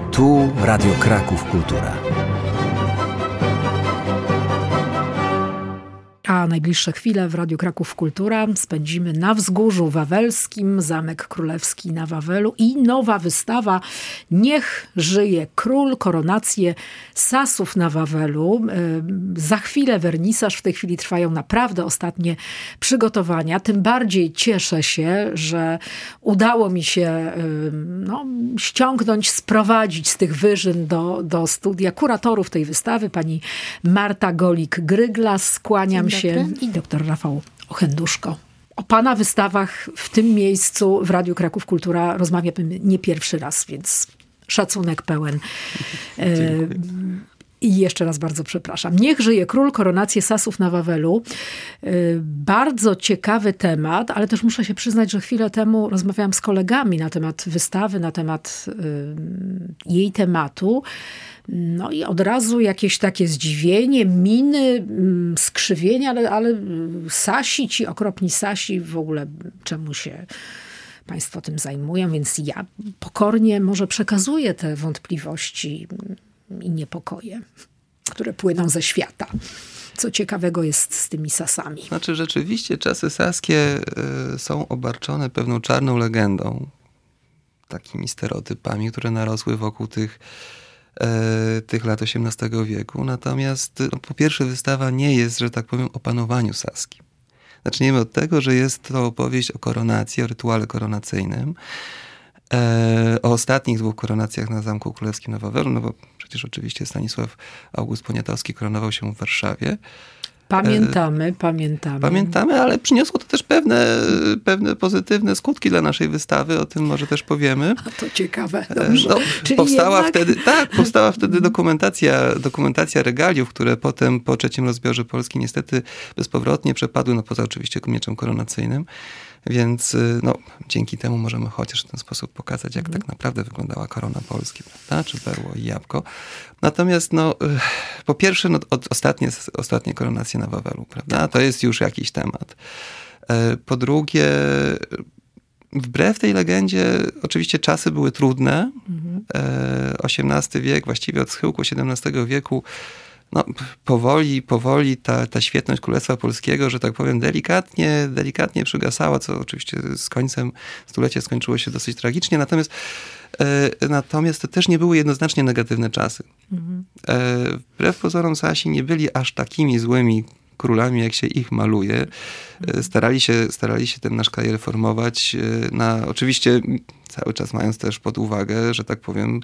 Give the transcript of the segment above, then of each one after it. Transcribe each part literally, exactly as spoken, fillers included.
Tu Radio Kraków Kultura. A najbliższe chwile w Radiu Kraków Kultura spędzimy na Wzgórzu Wawelskim, Zamek Królewski na Wawelu i nowa wystawa Niech żyje król, koronacje Sasów na Wawelu. Za chwilę wernisaż, w tej chwili trwają naprawdę ostatnie przygotowania. Tym bardziej cieszę się, że udało mi się no, ściągnąć, sprowadzić z tych wyżyn do, do studia kuratorów tej wystawy, pani Marta Golik-Gryglas. Skłaniam się. I doktor Rafał Ochenduszko. O pana wystawach w tym miejscu w Radiu Kraków Kultura rozmawiamy nie pierwszy raz, więc szacunek pełen. Dziękuję. I jeszcze raz bardzo przepraszam. Niech żyje król, koronacje Sasów na Wawelu. Bardzo ciekawy temat, ale też muszę się przyznać, że chwilę temu rozmawiałam z kolegami na temat wystawy, na temat jej tematu. No i od razu jakieś takie zdziwienie, miny, skrzywienia, ale, ale Sasi, ci okropni Sasi, w ogóle czemu się państwo tym zajmują, więc ja pokornie może przekazuję te wątpliwości i niepokoje, które płyną ze świata. Co ciekawego jest z tymi Sasami? Znaczy rzeczywiście czasy saskie y, są obarczone pewną czarną legendą, takimi stereotypami, które narosły wokół tych tych lat osiemnastego wieku. Natomiast no, po pierwsze wystawa nie jest, że tak powiem, o panowaniu saskim. Zaczniemy od tego, że jest to opowieść o koronacji, o rytuale koronacyjnym, e, o ostatnich dwóch koronacjach na Zamku Królewskim na Wawelu, no bo przecież oczywiście Stanisław August Poniatowski koronował się w Warszawie. Pamiętamy, e, pamiętamy. Pamiętamy, ale przyniosło to też pewne, pewne pozytywne skutki dla naszej wystawy, o tym może też powiemy. A to ciekawe, dobrze. No, Czyli powstała jednak... wtedy, tak, powstała wtedy dokumentacja, dokumentacja regaliów, które potem po trzecim rozbiorze Polski niestety bezpowrotnie przepadły, no poza oczywiście mieczem koronacyjnym. Więc no, dzięki temu możemy chociaż w ten sposób pokazać, jak mhm. tak naprawdę wyglądała korona Polski, prawda? Czy berło i jabłko. Natomiast no, po pierwsze no, od, ostatnie, ostatnie koronacje na Wawelu, prawda? To jest już jakiś temat. Po drugie, wbrew tej legendzie, oczywiście czasy były trudne. Mhm. osiemnasty wiek, właściwie od schyłku siedemnastego wieku, no, powoli, powoli ta, ta świetność Królestwa Polskiego, że tak powiem, delikatnie, delikatnie przygasała, co oczywiście z końcem stulecia skończyło się dosyć tragicznie. Natomiast, e, natomiast to też nie były jednoznacznie negatywne czasy. Mhm. E, wbrew pozorom Sasi nie byli aż takimi złymi królami, jak się ich maluje. Starali się, starali się ten nasz kraj reformować, na, oczywiście cały czas mając też pod uwagę, że tak powiem,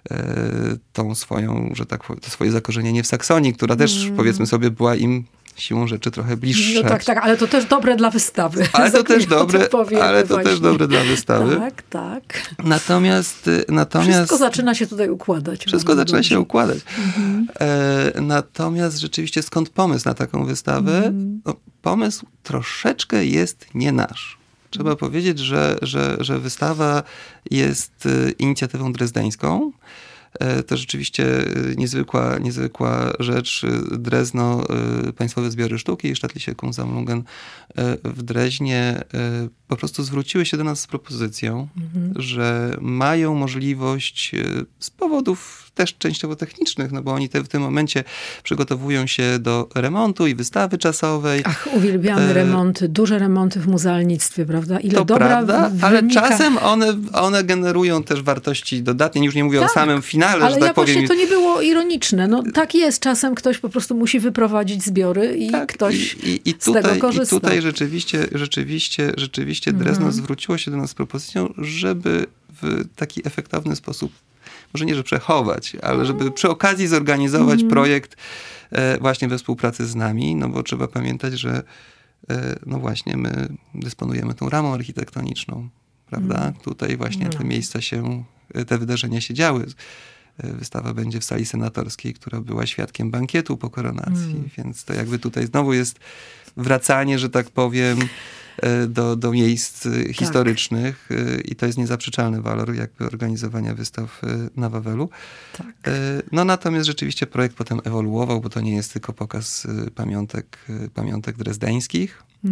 tą swoją, że tak powiem, to swoje zakorzenienie w Saksonii, która też, mm. powiedzmy sobie, była im siłą rzeczy trochę bliższa. No tak, tak, ale to też dobre dla wystawy. Ale to też dobre, ale to też dobre dla wystawy. Tak, tak. Natomiast, natomiast... Wszystko zaczyna się tutaj układać. Wszystko zaczyna dobrze. się układać. Mhm. E, natomiast rzeczywiście skąd pomysł na taką wystawę? Mhm. No, pomysł troszeczkę jest nie nasz. Trzeba mhm. powiedzieć, że, że, że wystawa jest inicjatywą drezdeńską. To rzeczywiście niezwykła, niezwykła rzecz. Drezno, Państwowe Zbiory Sztuki i Staatliche Kunstsammlungen w Dreźnie po prostu zwróciły się do nas z propozycją, mhm. że mają możliwość z powodów też częściowo technicznych, no bo oni te, w tym momencie przygotowują się do remontu i wystawy czasowej. Ach, uwielbiamy e... remonty, duże remonty w muzealnictwie, prawda? Ile to dobra prawda, wynika... ale czasem one, one generują też wartości dodatnie, już nie mówię tak, o samym finale, ale że tak ja powiem. właśnie to nie było ironiczne. No tak jest, czasem ktoś po prostu musi wyprowadzić zbiory i tak, ktoś i, i, i tutaj, z tego korzysta. I tutaj rzeczywiście, rzeczywiście, rzeczywiście Drezno mhm. zwróciło się do nas z propozycją, żeby w taki efektowny sposób, może nie, że przechować, ale żeby przy okazji zorganizować mm. projekt e, właśnie we współpracy z nami, no bo trzeba pamiętać, że e, no właśnie my dysponujemy tą ramą architektoniczną, prawda? Mm. Tutaj właśnie no. te miejsca się, te wydarzenia się działy. Wystawa będzie w sali senatorskiej, która była świadkiem bankietu po koronacji, mm. więc to jakby tutaj znowu jest wracanie, że tak powiem, do, do miejsc tak. historycznych i to jest niezaprzeczalny walor jakby organizowania wystaw na Wawelu. Tak. No natomiast rzeczywiście projekt potem ewoluował, bo to nie jest tylko pokaz pamiątek, pamiątek drezdeńskich, mhm.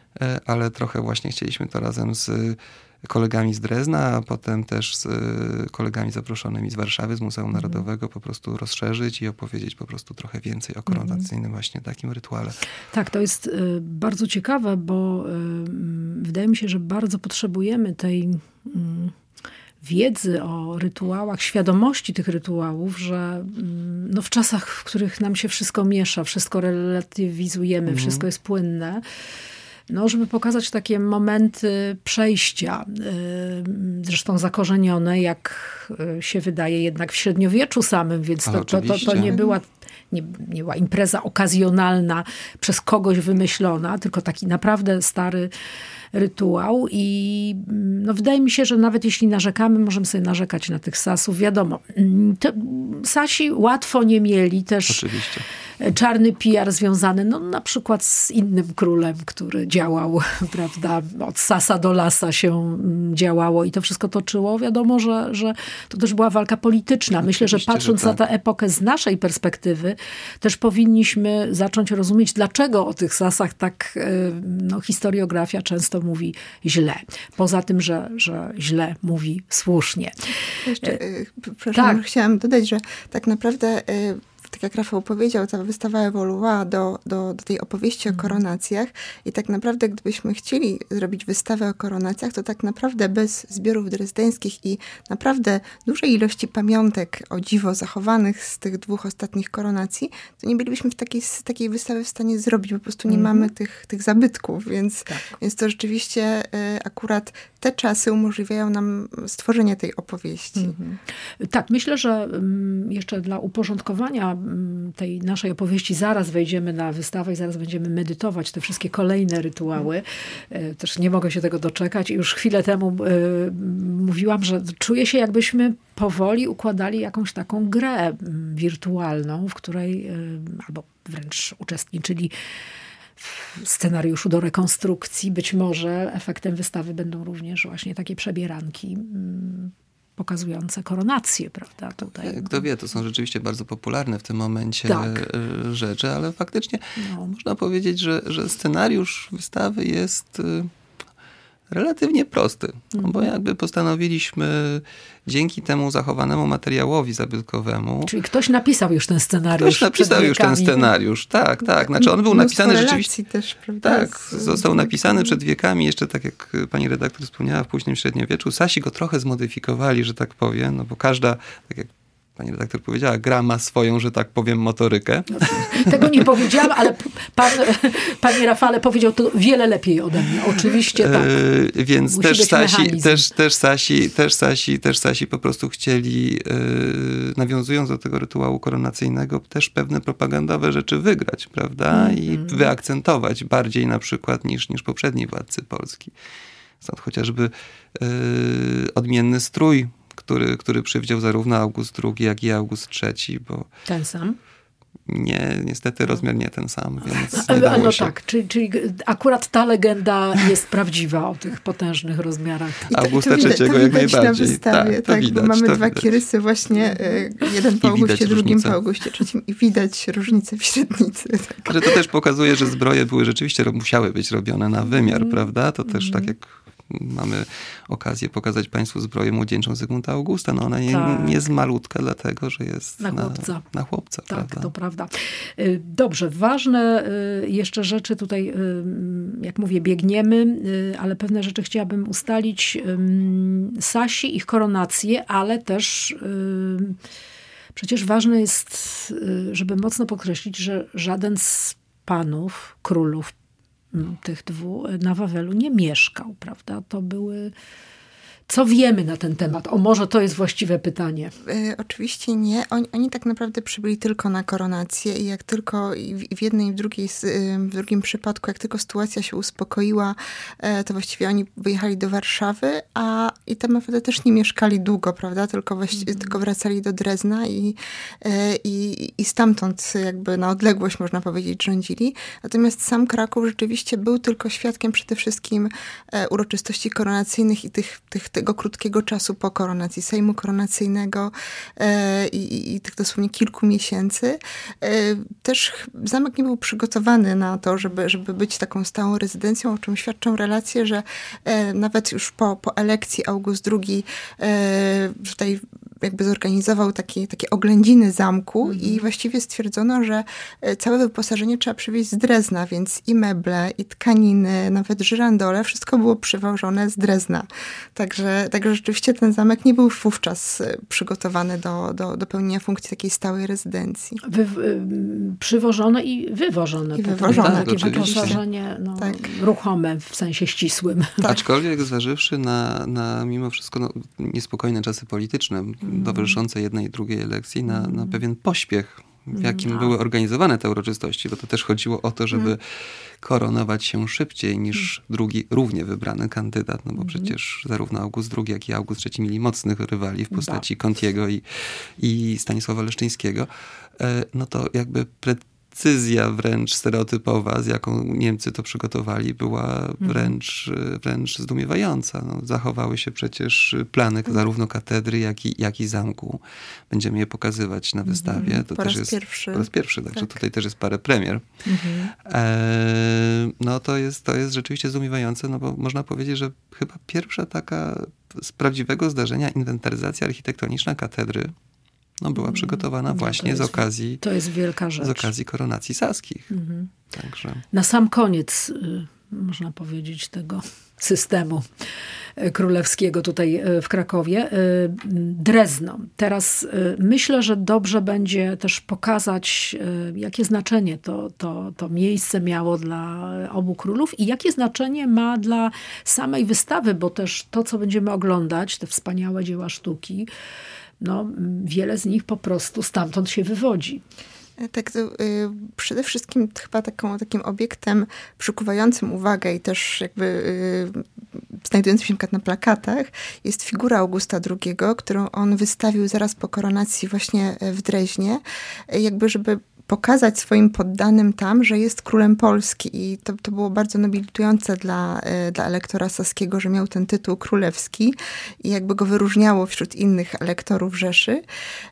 ale trochę właśnie chcieliśmy to razem z kolegami z Drezna, a potem też z kolegami zaproszonymi z Warszawy, z Muzeum Narodowego po prostu rozszerzyć i opowiedzieć po prostu trochę więcej o koronacyjnym właśnie takim rytuale. Tak, to jest y, bardzo ciekawe, bo y, wydaje mi się, że bardzo potrzebujemy tej y, wiedzy o rytuałach, świadomości tych rytuałów, że y, no, w czasach, w których nam się wszystko miesza, wszystko relatywizujemy, mhm. wszystko jest płynne, no, żeby pokazać takie momenty przejścia, zresztą zakorzenione, jak się wydaje, jednak w średniowieczu samym, więc to, to, to, to nie była nie, nie była impreza okazjonalna, przez kogoś wymyślona, tylko taki naprawdę stary rytuał i no, wydaje mi się, że nawet jeśli narzekamy, możemy sobie narzekać na tych Sasów. Wiadomo, to Sasi łatwo nie mieli też. Oczywiście. Czarny P R związany no, na przykład z innym królem, który działał, prawda, od Sasa do Lasa się działało i to wszystko toczyło. Wiadomo, że, że to też była walka polityczna. Myślę, że patrząc że tak. na tę epokę z naszej perspektywy, też powinniśmy zacząć rozumieć, dlaczego o tych Sasach tak no, historiografia często mówi źle. Poza tym, że, że źle mówi słusznie. Jeszcze, przepraszam, tak. chciałam dodać, że tak naprawdę tak jak Rafał powiedział, ta wystawa ewoluowała do, do, do tej opowieści o koronacjach i tak naprawdę gdybyśmy chcieli zrobić wystawę o koronacjach, to tak naprawdę bez zbiorów drezdeńskich i naprawdę dużej ilości pamiątek o dziwo zachowanych z tych dwóch ostatnich koronacji, to nie bylibyśmy w takiej, takiej wystawy w stanie zrobić, po prostu nie mm-hmm. mamy tych, tych zabytków, więc, tak. więc to rzeczywiście y, akurat te czasy umożliwiają nam stworzenie tej opowieści. Mm-hmm. Tak, myślę, że um, jeszcze dla uporządkowania tej naszej opowieści zaraz wejdziemy na wystawę i zaraz będziemy medytować te wszystkie kolejne rytuały. Też nie mogę się tego doczekać. I już chwilę temu y, mówiłam, że czuję się jakbyśmy powoli układali jakąś taką grę wirtualną, w której y, albo wręcz uczestniczyli w scenariuszu do rekonstrukcji. Być może efektem wystawy będą również właśnie takie przebieranki y, pokazujące koronację, prawda? Tutaj. Kto wie, to są rzeczywiście bardzo popularne w tym momencie tak. rzeczy, ale faktycznie no. można powiedzieć, że, że scenariusz wystawy jest relatywnie prosty. No bo jakby postanowiliśmy dzięki temu zachowanemu materiałowi zabytkowemu... Czyli ktoś napisał już ten scenariusz. Ktoś napisał już ten scenariusz, tak, tak. Znaczy on był napisany rzeczywiście... też, prawda? Tak, został napisany przed wiekami, jeszcze tak jak pani redaktor wspomniała, w późnym średniowieczu. Sasi go trochę zmodyfikowali, że tak powiem, no bo każda, tak jak pani redaktor powiedziała, gra ma swoją, że tak powiem, motorykę. Tego nie powiedziałam, ale pan, panie Rafale powiedział to wiele lepiej ode mnie. Oczywiście tak. Yy, więc Musi też Sasi, mechanizm. też, też, Sasi, też, Sasi, też Sasi po prostu chcieli, yy, nawiązując do tego rytuału koronacyjnego, też pewne propagandowe rzeczy wygrać, prawda? Mm, I mm. wyakcentować bardziej na przykład niż, niż poprzedni władcy Polski. Stąd chociażby yy, odmienny strój, Który, który przywdział zarówno August drugi, jak i August trzeci, bo... Ten sam? Nie, niestety rozmiar nie ten sam, więc nie nie dało no się. tak, czyli, czyli akurat ta legenda jest prawdziwa o tych potężnych rozmiarach. I to, Augusta to widać, trzeciego to jak widać najbardziej. Na wystawie, tak, to tak, widać, bo mamy to dwa widać. kirysy właśnie, jeden po I Augustie, drugim różnicę. po Augustie trzecim i widać różnicę w średnicy. Tak. Ale to też pokazuje, że zbroje były rzeczywiście, musiały być robione na wymiar, Mm. prawda? To też Mm. tak jak mamy okazję pokazać państwu zbroję młodzieńczą Zygmunta Augusta. No ona nie, tak. nie jest malutka, dlatego, że jest na na chłopca. Na, na chłopca, tak, prawda? to prawda. Dobrze, ważne jeszcze rzeczy tutaj, jak mówię, biegniemy, ale pewne rzeczy chciałabym ustalić. Sasi, ich koronację, ale też przecież ważne jest, żeby mocno podkreślić, że żaden z panów, królów, tych dwóch na Wawelu nie mieszkał, prawda? To były... Co wiemy na ten temat? O, może to jest właściwe pytanie. E, oczywiście nie. Oni, oni tak naprawdę przybyli tylko na koronację i jak tylko i w, i w jednej i w drugiej, w drugim przypadku, jak tylko sytuacja się uspokoiła, e, to właściwie oni wyjechali do Warszawy, a i tam naprawdę też nie mieszkali długo, prawda? Tylko, właści- mm. tylko wracali do Drezna i, e, i, i stamtąd jakby na odległość, można powiedzieć, rządzili. Natomiast sam Kraków rzeczywiście był tylko świadkiem przede wszystkim e, uroczystości koronacyjnych i tych, tych, tych tego krótkiego czasu po koronacji, Sejmu koronacyjnego e, i, i tych dosłownie kilku miesięcy. E, też zamek nie był przygotowany na to, żeby, żeby być taką stałą rezydencją, o czym świadczą relacje, że e, nawet już po, po elekcji August drugi e, tutaj jakby zorganizował takie, takie oględziny zamku mhm. i właściwie stwierdzono, że całe wyposażenie trzeba przywieźć z Drezna, więc i meble, i tkaniny, nawet żyrandole, wszystko było przywożone z Drezna. Także, także rzeczywiście ten zamek nie był wówczas przygotowany do, do, do pełnienia funkcji takiej stałej rezydencji. Wy, y, przywożone i wywożone. I wywożone. Takie wyposażenie no, tak. ruchome w sensie ścisłym. Tak. Aczkolwiek zważywszy na, na mimo wszystko no, niespokojne czasy polityczne, mm. towarzyszące jednej i drugiej elekcji, na, na pewien pośpiech, w jakim były organizowane te uroczystości, bo to też chodziło o to, żeby mm. koronować się szybciej niż mm. drugi równie wybrany kandydat, no bo mm. przecież zarówno August drugi, jak i August trzeci mieli mocnych rywali w postaci da. Contiego i, i Stanisława Leszczyńskiego. No to jakby precyzja wręcz stereotypowa, z jaką Niemcy to przygotowali, była wręcz, wręcz zdumiewająca. No, zachowały się przecież plany zarówno katedry, jak i, jak i zamku. Będziemy je pokazywać na wystawie. To po też raz jest pierwszy. Po raz pierwszy, także tak. tutaj też jest parę premier. Mhm. E, no to jest, to jest rzeczywiście zdumiewające, no bo można powiedzieć, że chyba pierwsza taka z prawdziwego zdarzenia inwentaryzacja architektoniczna katedry no, była przygotowana no, właśnie jest, z okazji to jest wielka rzecz. Z okazji koronacji saskich. Mhm. Także. Na sam koniec, y, można powiedzieć, tego systemu królewskiego tutaj w Krakowie. Y, Drezno. Teraz y, myślę, że dobrze będzie też pokazać, y, jakie znaczenie to, to, to miejsce miało dla obu królów i jakie znaczenie ma dla samej wystawy, bo też to, co będziemy oglądać, te wspaniałe dzieła sztuki, no, wiele z nich po prostu stamtąd się wywodzi. Tak, to, y, przede wszystkim chyba taką, takim obiektem przykuwającym uwagę i też jakby y, znajdującym się na przykład na plakatach jest figura Augusta drugiego, którą on wystawił zaraz po koronacji właśnie w Dreźnie, jakby żeby pokazać swoim poddanym tam, że jest królem Polski i to, to było bardzo nobilitujące dla, dla elektora saskiego, że miał ten tytuł królewski i jakby go wyróżniało wśród innych elektorów Rzeszy.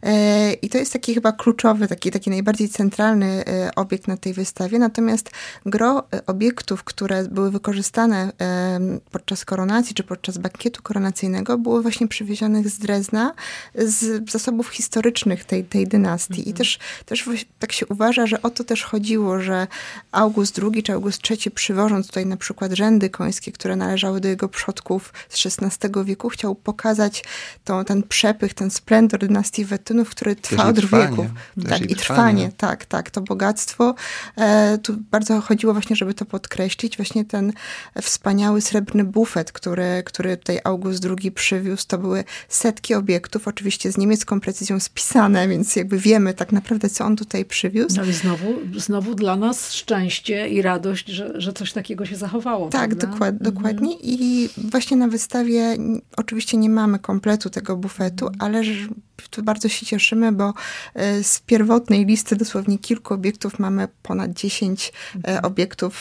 I to jest taki chyba kluczowy, taki, taki najbardziej centralny obiekt na tej wystawie. Natomiast gro obiektów, które były wykorzystane podczas koronacji czy podczas bankietu koronacyjnego, było właśnie przywiezionych z Drezna, z zasobów historycznych tej, tej dynastii. Mhm. I też, też tak się uważa, że o to też chodziło, że August drugi czy August trzeci, przywożąc tutaj na przykład rzędy końskie, które należały do jego przodków z szesnastego wieku, chciał pokazać to, ten przepych, ten splendor dynastii Wettynów, który trwa od wieków. Tak, i trwanie. trwanie, tak, tak, to bogactwo. E, tu bardzo chodziło właśnie, żeby to podkreślić, właśnie ten wspaniały srebrny bufet, który, który tutaj August drugi przywiózł. To były setki obiektów, oczywiście z niemiecką precyzją spisane, więc jakby wiemy tak naprawdę, co on tutaj przywiózł. No i znowu, znowu dla nas szczęście i radość, że, że coś takiego się zachowało. Tak, dokład, mhm. dokładnie. I właśnie na wystawie oczywiście nie mamy kompletu tego bufetu, mhm. ale tu bardzo się cieszymy, bo z pierwotnej listy dosłownie kilku obiektów mamy ponad dziesięć mhm. obiektów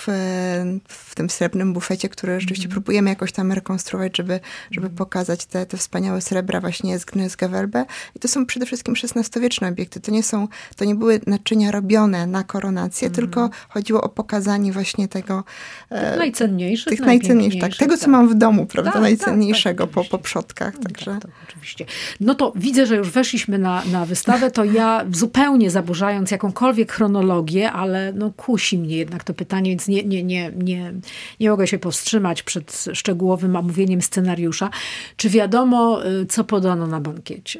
w tym srebrnym bufecie, które rzeczywiście mhm. próbujemy jakoś tam rekonstruować, żeby, żeby pokazać te, te wspaniałe srebra właśnie z Gny, z Gewelbe. I to są przede wszystkim szesnastowieczne obiekty. To nie są, to nie były naczynia robione na koronację, mhm. tylko chodziło o pokazanie właśnie tego... Tych najcenniejszych, tych najcenniejszych, tak. Tego, co tak. mam w domu, prawda? Tak, najcenniejszego tak, tak, po, po przodkach. Także... Tak, tak, oczywiście. No to widzę, że już weszliśmy na, na wystawę, to ja zupełnie zaburzając jakąkolwiek chronologię, ale no kusi mnie jednak to pytanie, więc nie, nie, nie, nie, nie mogę się powstrzymać przed szczegółowym omówieniem scenariusza. Czy wiadomo, co podano na bankiecie?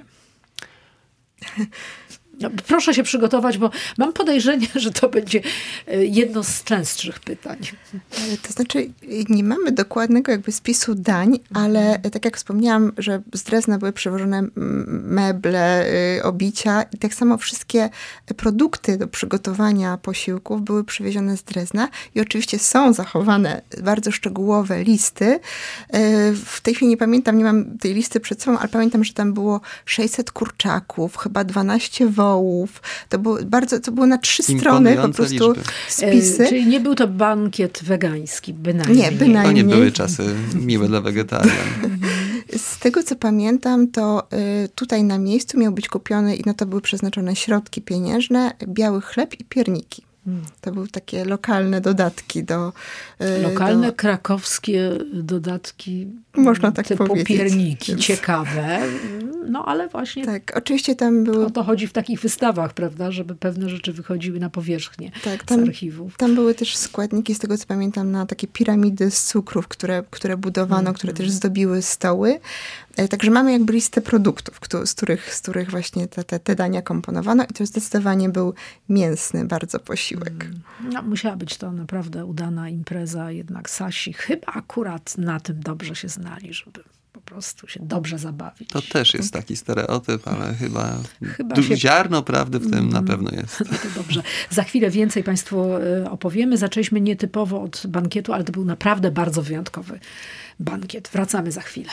No, proszę się przygotować, bo mam podejrzenie, że to będzie jedno z częstszych pytań. To znaczy, nie mamy dokładnego jakby spisu dań, ale tak jak wspomniałam, że z Drezna były przewożone meble, obicia i tak samo wszystkie produkty do przygotowania posiłków były przywiezione z Drezna i oczywiście są zachowane bardzo szczegółowe listy. W tej chwili nie pamiętam, nie mam tej listy przed sobą, ale pamiętam, że tam było sześćset kurczaków, chyba dwanaście wołów. To było bardzo, to było na trzy strony po prostu liczby. Spisy. E, czyli nie był to bankiet wegański, bynajmniej. Nie, bynajmniej. To nie były czasy miłe dla wegetarian. Z tego, co pamiętam, to y, tutaj na miejscu miał być kupiony i na to były przeznaczone środki pieniężne, biały chleb i pierniki. To były takie lokalne dodatki do... Lokalne, do... krakowskie dodatki Można tak typu powiedzieć. pierniki. Więc... Ciekawe. No ale właśnie... Tak, oczywiście tam były... O to chodzi w takich wystawach, prawda? Żeby pewne rzeczy wychodziły na powierzchnię tak, tam, z archiwów. Tam były też składniki, z tego co pamiętam, na takie piramidy z cukrów, które, które budowano, mm, które mm. też zdobiły stoły. Także mamy jakby listę produktów, z których, z których właśnie te, te, te dania komponowano i to zdecydowanie był mięsny bardzo posiłek. No, musiała być to naprawdę udana impreza, jednak Sasi chyba akurat na tym dobrze się znali, żeby po prostu się dobrze zabawić. To też jest taki stereotyp, ale chyba, chyba dużo się... ziarno prawdy w tym na pewno jest. No to dobrze. Za chwilę więcej Państwu opowiemy. Zaczęliśmy nietypowo od bankietu, ale to był naprawdę bardzo wyjątkowy bankiet. Wracamy za chwilę.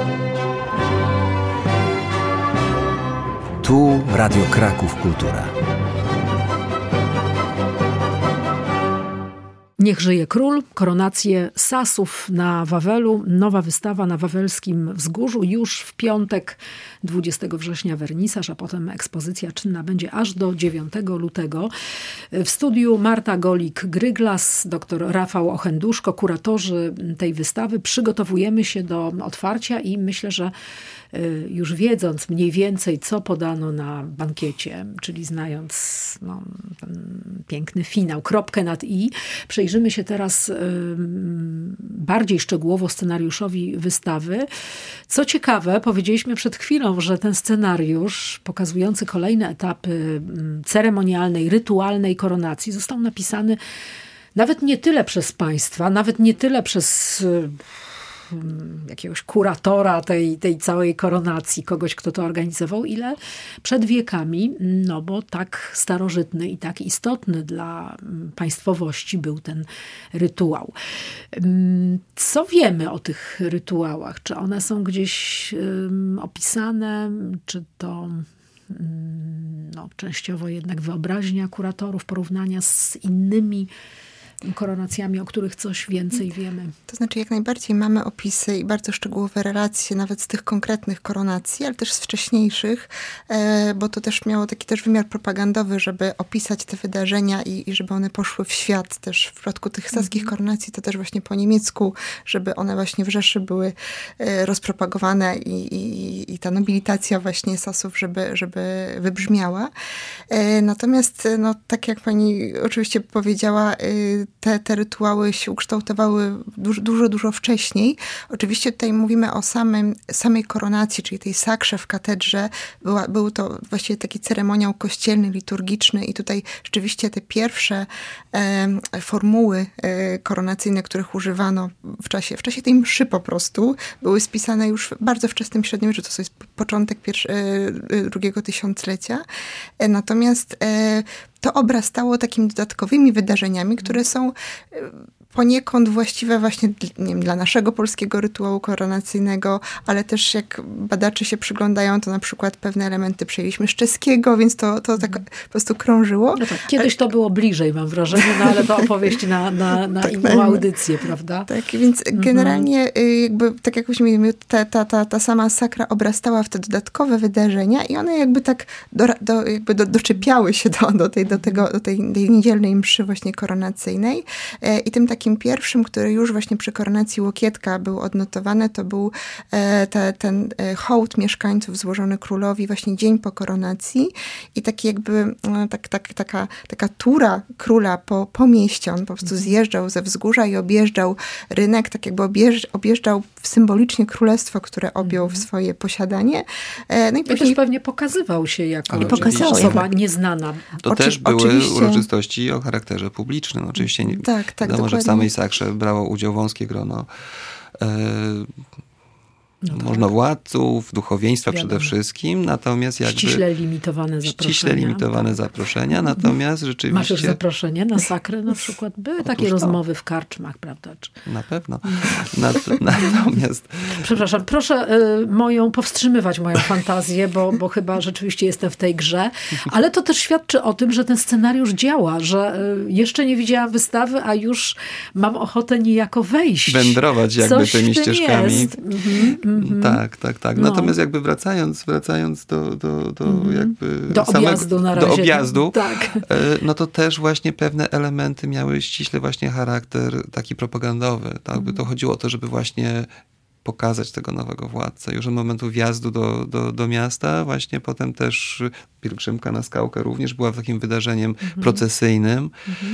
Tu Radio Kraków Kultura. Niech żyje król, koronację Sasów na Wawelu, nowa wystawa na Wawelskim Wzgórzu. Już w piątek dwudziestego września wernisaż, a potem ekspozycja czynna będzie aż do dziewiątego lutego. W studiu Marta Golik-Gryglas, dr Rafał Ochenduszko, kuratorzy tej wystawy. Przygotowujemy się do otwarcia i myślę, że już wiedząc mniej więcej, co podano na bankiecie, czyli znając no, ten piękny finał, kropkę nad i, przejrzymy się teraz y, bardziej szczegółowo scenariuszowi wystawy. Co ciekawe, powiedzieliśmy przed chwilą, że ten scenariusz pokazujący kolejne etapy ceremonialnej, rytualnej koronacji został napisany nawet nie tyle przez państwa, nawet nie tyle przez jakiegoś kuratora tej, tej całej koronacji, kogoś, kto to organizował, ile przed wiekami, no bo tak starożytny i tak istotny dla państwowości był ten rytuał. Co wiemy o tych rytuałach? Czy one są gdzieś um, opisane? Czy to no, częściowo jednak wyobraźnia kuratorów, porównania z innymi koronacjami, o których coś więcej wiemy? To znaczy jak najbardziej mamy opisy i bardzo szczegółowe relacje nawet z tych konkretnych koronacji, ale też z wcześniejszych, bo to też miało taki też wymiar propagandowy, żeby opisać te wydarzenia i, i żeby one poszły w świat też. W przypadku tych saskich mm-hmm. koronacji to też właśnie po niemiecku, żeby one właśnie w Rzeszy były rozpropagowane i, i, i ta nobilitacja właśnie Sasów, żeby, żeby wybrzmiała. Natomiast no, tak jak pani oczywiście powiedziała, Te, te rytuały się ukształtowały dużo, dużo, dużo wcześniej. Oczywiście tutaj mówimy o samym, samej koronacji, czyli tej sakrze w katedrze. Była, był to właściwie taki ceremoniał kościelny, liturgiczny i tutaj rzeczywiście te pierwsze e, formuły e, koronacyjne, których używano w czasie, w czasie tej mszy po prostu, były spisane już w bardzo wczesnym średniowieczu. To jest początek pierwszy, e, drugiego tysiąclecia. E, natomiast e, to obrastało takimi dodatkowymi wydarzeniami, które są poniekąd właściwe właśnie nie wiem, dla naszego polskiego rytuału koronacyjnego, ale też jak badacze się przyglądają, to na przykład pewne elementy przejęliśmy z czeskiego, więc to, to tak po prostu krążyło. No tak, kiedyś to było bliżej, mam wrażenie, no ale to opowieść na, na, na tak, inną audycję, prawda? Tak, więc generalnie jakby, tak jak mówimy, ta, ta, ta, ta sama sakra obrastała w te dodatkowe wydarzenia i one jakby tak do, do, jakby do, doczepiały się do, do, tej, do, tego, do tej, tej niedzielnej mszy właśnie koronacyjnej i tym takim pierwszym, który już właśnie przy koronacji Łokietka był odnotowany, to był e, te, ten e, hołd mieszkańców złożony królowi właśnie dzień po koronacji i taki jakby no, tak, tak, taka, taka tura króla po, po mieście. On po prostu zjeżdżał ze wzgórza i objeżdżał rynek, tak jakby objeżdż, objeżdżał symbolicznie królestwo, które objął w swoje posiadanie. E, no i, I później... też pewnie pokazywał się jako pokazał, osoba jak... nieznana. To Oczy, też były oczywiście... uroczystości o charakterze publicznym. Oczywiście nie, tak, tak, wiadomo, że w dokładnie. samej sakrze brało udział wąskie grono e, No tak. możnowładców, duchowieństwa Wiadomo. przede wszystkim, natomiast jakby... Ściśle limitowane zaproszenia. Ściśle limitowane tak. zaproszenia, natomiast rzeczywiście... Masz już zaproszenie na sakrę na przykład? Były takie Otóż to. rozmowy w karczmach, prawda? Czy... Na pewno. Nat- natomiast... Przepraszam, proszę y, moją, powstrzymywać moją fantazję, bo, bo chyba rzeczywiście jestem w tej grze, ale to też świadczy o tym, że ten scenariusz działa, że y, jeszcze nie widziałam wystawy, a już mam ochotę niejako wejść. Wędrować jakby Coś tymi w tym ścieżkami. jest. Mhm, Mm-hmm. Tak, tak, tak. No. Natomiast jakby wracając, wracając do, do, do mm-hmm. jakby do samego, objazdu na razie. Do objazdu, tak. no to też właśnie pewne elementy miały ściśle właśnie charakter taki propagandowy. Tak? Mm-hmm. To chodziło o to, żeby właśnie pokazać tego nowego władcę. Już od momentu wjazdu do, do, do miasta, właśnie potem też pielgrzymka na Skałkę również była takim wydarzeniem mm-hmm. procesyjnym, mm-hmm.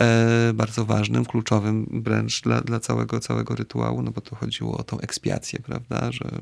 e, bardzo ważnym, kluczowym wręcz dla, dla całego, całego rytuału, no bo to chodziło o tą ekspiację, prawda, że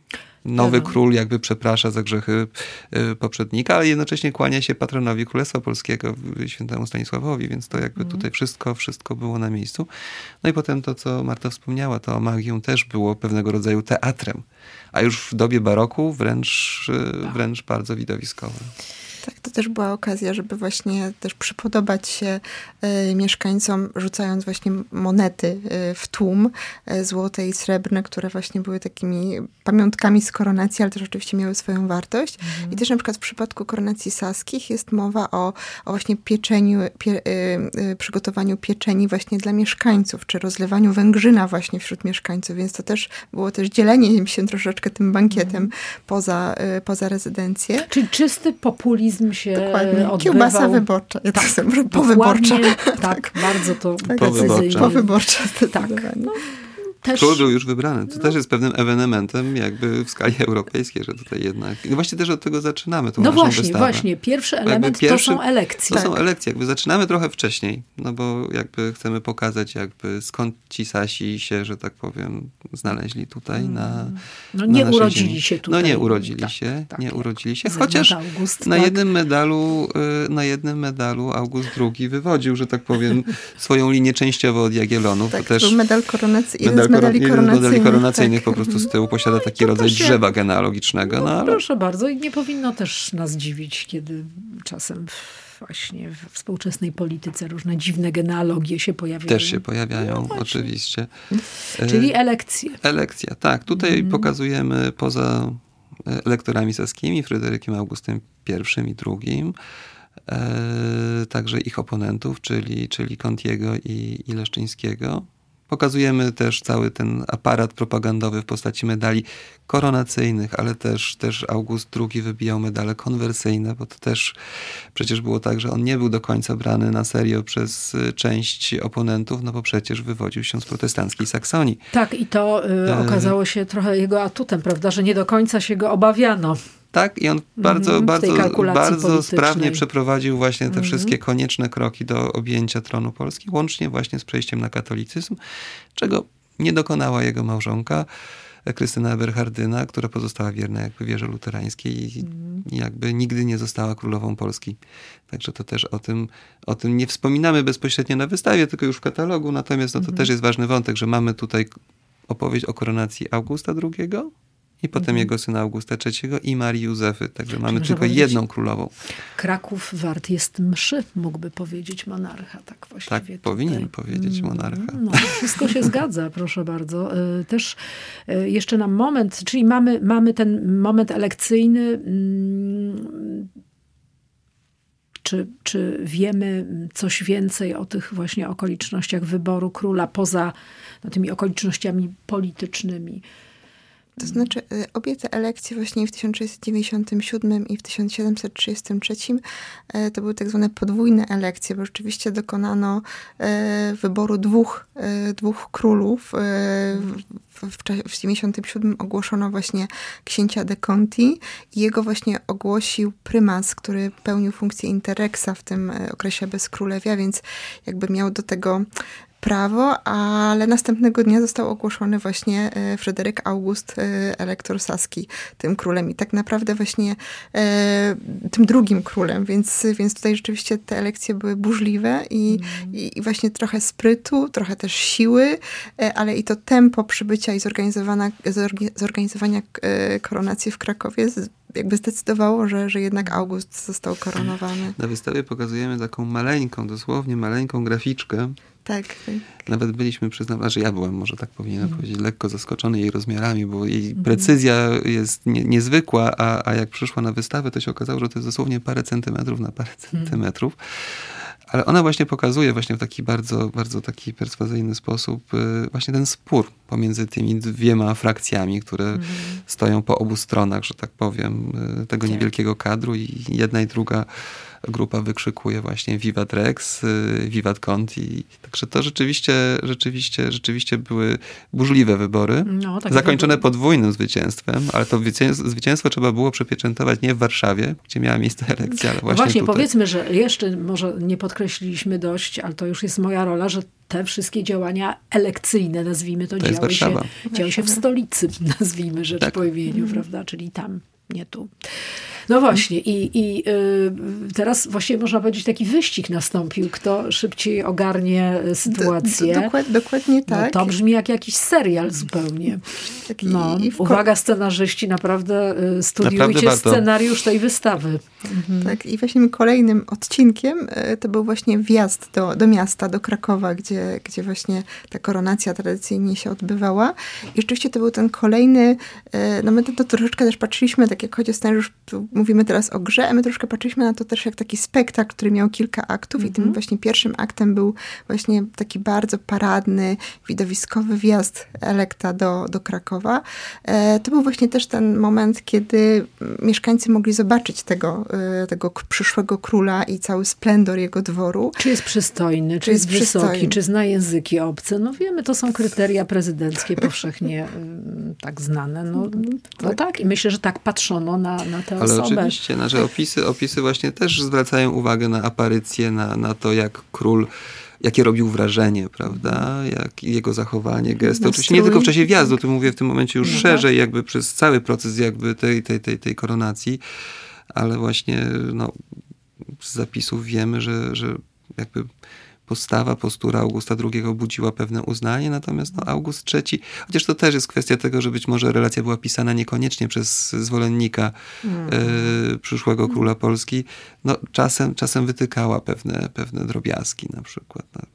nowy tak. król jakby przeprasza za grzechy y, poprzednika, ale jednocześnie kłania się patronowi Królestwa Polskiego, świętemu Stanisławowi, więc to jakby mm. tutaj wszystko, wszystko było na miejscu. No i potem to, co Marta wspomniała, to Magium też było pewnego rodzaju teatrem, a już w dobie baroku wręcz, y, wręcz bardzo widowiskowe. Tak, to też była okazja, żeby właśnie też przypodobać się y, mieszkańcom, rzucając właśnie monety y, w tłum, y, złote i srebrne, które właśnie były takimi pamiątkami z koronacji, ale też oczywiście miały swoją wartość. Mhm. I też na przykład w przypadku koronacji saskich jest mowa o, o właśnie pieczeniu, pie, y, y, przygotowaniu pieczeni właśnie dla mieszkańców, czy rozlewaniu węgrzyna właśnie wśród mieszkańców, więc to też było też dzielenie się troszeczkę tym bankietem mhm. poza, y, poza rezydencję. Czyli czysty populizm się Dokładnie. odbywał. Kiełbasa wyborcza. Ja tak, to powyborcza. Tak, tak, bardzo to tak, powyborcza. Powyborcza. Tak. No, też... Król był już wybrany. To no. też jest pewnym ewenementem jakby w skali europejskiej, że tutaj jednak... No właśnie też od tego zaczynamy tą No naszą właśnie, wystawę. właśnie. Pierwszy element pierwszy, to są elekcje. To tak. są elekcje. Jakby zaczynamy trochę wcześniej, no bo jakby chcemy pokazać jakby skąd ci Sasi się, że tak powiem, znaleźli tutaj hmm. na No na nie urodzili ziemi. się tutaj. No nie urodzili tak, się. Tak, nie tak. urodzili się. Zygmunt Chociaż August, na tak. jednym medalu na jednym medalu August drugi wywodził, że tak powiem, swoją linię częściowo od Jagiellonów. Tak, to też był medal koronacyjny. Medal medali koronacyjnych, koronacyjnych tak. po prostu z tyłu posiada taki rodzaj się... drzewa genealogicznego. No, ale... Proszę bardzo. I nie powinno też nas dziwić, kiedy czasem właśnie w współczesnej polityce różne dziwne genealogie się pojawiają. Też się pojawiają, no oczywiście. Czyli elekcje. Elekcja, tak. Tutaj mm. pokazujemy poza elektorami saskimi, Fryderykiem Augustem pierwszym i drugim, e, także ich oponentów, czyli, czyli Contiego i, i Leszczyńskiego. Pokazujemy też cały ten aparat propagandowy w postaci medali koronacyjnych, ale też, też August drugi wybijał medale konwersyjne, bo to też przecież było tak, że on nie był do końca brany na serio przez część oponentów, no bo przecież wywodził się z protestanckiej Saksonii. Tak, i to y, okazało się trochę jego atutem, prawda, że nie do końca się go obawiano. Tak, i on bardzo, mm, bardzo, bardzo sprawnie przeprowadził właśnie te mm. wszystkie konieczne kroki do objęcia tronu Polski, łącznie właśnie z przejściem na katolicyzm, czego nie dokonała jego małżonka, Krystyna Eberhardyna, która pozostała wierna jakby wierze luterańskiej i mm. jakby nigdy nie została królową Polski. Także to też o tym, o tym nie wspominamy bezpośrednio na wystawie, tylko już w katalogu, natomiast no, to mm. też jest ważny wątek, że mamy tutaj opowieść o koronacji Augusta drugiego, i potem mhm. jego syna Augusta trzeciego i Marii Józefy. Także mamy Może tylko jedną królową. Kraków wart jest mszy, mógłby powiedzieć monarcha. Tak właściwie. Tak, tutaj. powinien powiedzieć monarcha. No, wszystko się zgadza, proszę bardzo. Też jeszcze na moment, czyli mamy, mamy ten moment elekcyjny. Czy, czy wiemy coś więcej o tych właśnie okolicznościach wyboru króla poza no, tymi okolicznościami politycznymi? To znaczy obie te elekcje właśnie w tysiąc sześćset dziewięćdziesiątym siódmym i w tysiąc siedemset trzydziestym trzecim to były tak zwane podwójne elekcje, bo rzeczywiście dokonano wyboru dwóch, dwóch królów. W, w dziewięćdziesiątym siódmym ogłoszono właśnie księcia de Conti i jego właśnie ogłosił prymas, który pełnił funkcję interreksa w tym okresie bezkrólewia, więc jakby miał do tego prawo, ale następnego dnia został ogłoszony właśnie Fryderyk August, elektor saski, tym królem i tak naprawdę właśnie e, tym drugim królem, więc, więc tutaj rzeczywiście te elekcje były burzliwe i, mm. i, i właśnie trochę sprytu, trochę też siły, e, ale i to tempo przybycia i zorganizowania, zorganizowania koronacji w Krakowie z, jakby zdecydowało, że, że jednak August został koronowany. Na wystawie pokazujemy taką maleńką, dosłownie maleńką graficzkę. Tak, tak. Nawet byliśmy, przyznam, że ja byłem, może tak powinienem mm. powiedzieć, lekko zaskoczony jej rozmiarami, bo jej mm. precyzja jest nie, niezwykła, a, a jak przyszła na wystawę, to się okazało, że to jest dosłownie parę centymetrów na parę centymetrów. ale ona właśnie pokazuje właśnie w taki bardzo, bardzo taki perswazyjny sposób właśnie ten spór pomiędzy tymi dwiema frakcjami, które mm. stoją po obu stronach, że tak powiem, tego niewielkiego kadru i jedna i druga grupa wykrzykuje właśnie Vivat Rex, Vivat Conti. Także to rzeczywiście, rzeczywiście, rzeczywiście były burzliwe wybory, no, tak zakończone podwójnym zwycięstwem, ale to zwycięstwo trzeba było przepieczętować nie w Warszawie, gdzie miała miejsce elekcja, ale właśnie, no właśnie tutaj. Powiedzmy, że jeszcze może nie podkreśliliśmy dość, ale to już jest moja rola, że te wszystkie działania elekcyjne, nazwijmy to, to działy, się, działy się w stolicy, nazwijmy rzecz tak. po imieniu, prawda, czyli tam, nie tu. No właśnie i, i y, teraz właściwie można powiedzieć taki wyścig nastąpił, kto szybciej ogarnie sytuację. Do, dokład, dokładnie tak. No, to brzmi jak jakiś serial zupełnie. Tak, no, i, i uwaga scenarzyści, naprawdę y, studiujcie naprawdę scenariusz tej wystawy. Mhm. Tak i właśnie kolejnym odcinkiem y, to był właśnie wjazd do, do miasta, do Krakowa, gdzie, gdzie właśnie ta koronacja tradycyjnie się odbywała. I rzeczywiście to był ten kolejny, y, no my to, to troszeczkę też patrzyliśmy, tak jak chodzi o scenariusz, mówimy teraz o grze, a my troszkę patrzyliśmy na to też jak taki spektakl, który miał kilka aktów mm-hmm. i tym właśnie pierwszym aktem był właśnie taki bardzo paradny, widowiskowy wjazd Elekta do, do Krakowa. E, to był właśnie też ten moment, kiedy mieszkańcy mogli zobaczyć tego, e, tego przyszłego króla i cały splendor jego dworu. Czy jest przystojny, czy, czy jest, jest wysoki, przystojny. Czy zna języki obce. No wiemy, to są kryteria prezydenckie powszechnie tak znane. No, no tak. tak i myślę, że tak patrzono na, na tę Ale osobę. Oczywiście, no, że opisy, opisy właśnie też zwracają uwagę na aparycję, na, na to, jak król, jakie robił wrażenie, prawda? Jak jego zachowanie, gesty. Oczywiście nie tylko w czasie wjazdu, tu mówię w tym momencie już no szerzej, tak. jakby przez cały proces jakby tej, tej, tej, tej koronacji, ale właśnie no, z zapisów wiemy, że, że jakby postawa, postura Augusta drugiego budziła pewne uznanie, natomiast no, August trzeci, chociaż to też jest kwestia tego, że być może relacja była pisana niekoniecznie przez zwolennika mm. y, przyszłego króla Polski, no czasem, czasem wytykała pewne, pewne drobiazgi na przykład. No.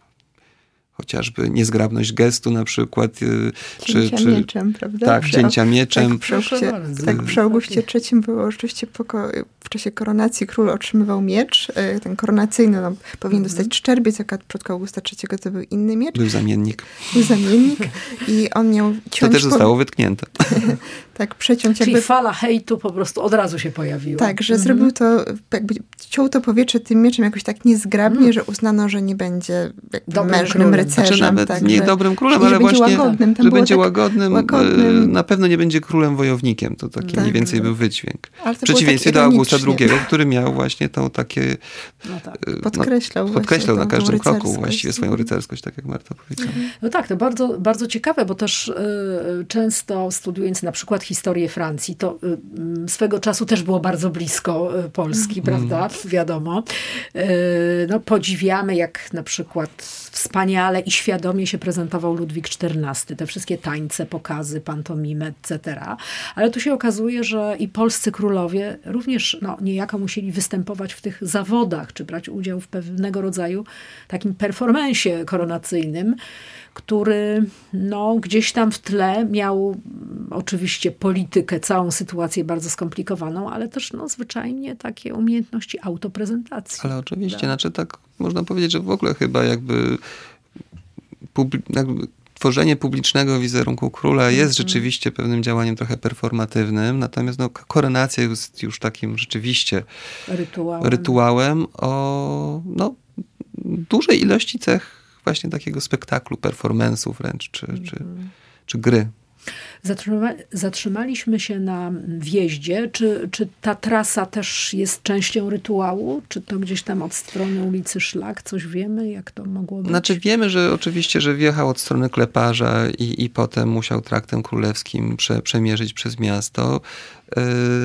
Chociażby niezgrabność gestu na przykład. Cięcia czy, mieczem, prawda? Tak, przy, cięcia mieczem. Tak, przy, Augustie, tak, przy Augustie trzecim było rzeczywiście poko- w czasie koronacji król otrzymywał miecz. Ten koronacyjny no, powinien dostać szczerbiec, jak w przypadku Augusta trzeciego to był inny miecz. Był zamiennik. Był zamiennik i on miał ciąć... To też zostało po... wytknięte. Tak, przeciąć Czyli jakby... fala hejtu po prostu od razu się pojawiła. Tak, że mhm. zrobił to, jakby ciął to powietrze tym mieczem jakoś tak niezgrabnie, mhm. że uznano, że nie będzie mężnym rycerzem. Znaczy nawet tak, nie że, dobrym królem, że ale będzie właśnie, łagodnym. że będzie tak łagodnym, łagodnym. Na pewno nie będzie królem wojownikiem. To taki tak, mniej więcej tak. był wydźwięk. Ale w przeciwieństwie tak do Augusta drugiego, który miał właśnie tą takie... No tak. Podkreślał no, Podkreślał na każdym kroku właściwie swoją mhm. rycerskość, tak jak Marta powiedziała. No tak, to bardzo, bardzo ciekawe, bo też y, często studiując na przykład historię Francji, to y, swego czasu też było bardzo blisko y, Polski, mm. prawda? Wiadomo. Y, no podziwiamy, jak na przykład wspaniale i świadomie się prezentował Ludwik czternasty. Te wszystkie tańce, pokazy, pantomimy, et cetera. Ale tu się okazuje, że i polscy królowie również no, niejako musieli występować w tych zawodach, czy brać udział w pewnego rodzaju takim performansie koronacyjnym, który no, gdzieś tam w tle miał oczywiście politykę, całą sytuację bardzo skomplikowaną, ale też no, zwyczajnie takie umiejętności autoprezentacji. Ale oczywiście, tak. Znaczy tak można powiedzieć, że w ogóle chyba jakby, publi- jakby tworzenie publicznego wizerunku króla jest mm-hmm. rzeczywiście pewnym działaniem trochę performatywnym, natomiast no, koronacja jest już takim rzeczywiście rytuałem, rytuałem o no, dużej ilości cech właśnie takiego spektaklu, performance'u wręcz, czy, mm-hmm. czy, czy gry. Zatrzyma- zatrzymaliśmy się na wjeździe. Czy, czy ta trasa też jest częścią rytuału? Czy to gdzieś tam od strony ulicy Szlak? Coś wiemy, jak to mogło być? Znaczy wiemy, że oczywiście, że wjechał od strony Kleparza i, i potem musiał traktem królewskim prze, przemierzyć przez miasto. Yy,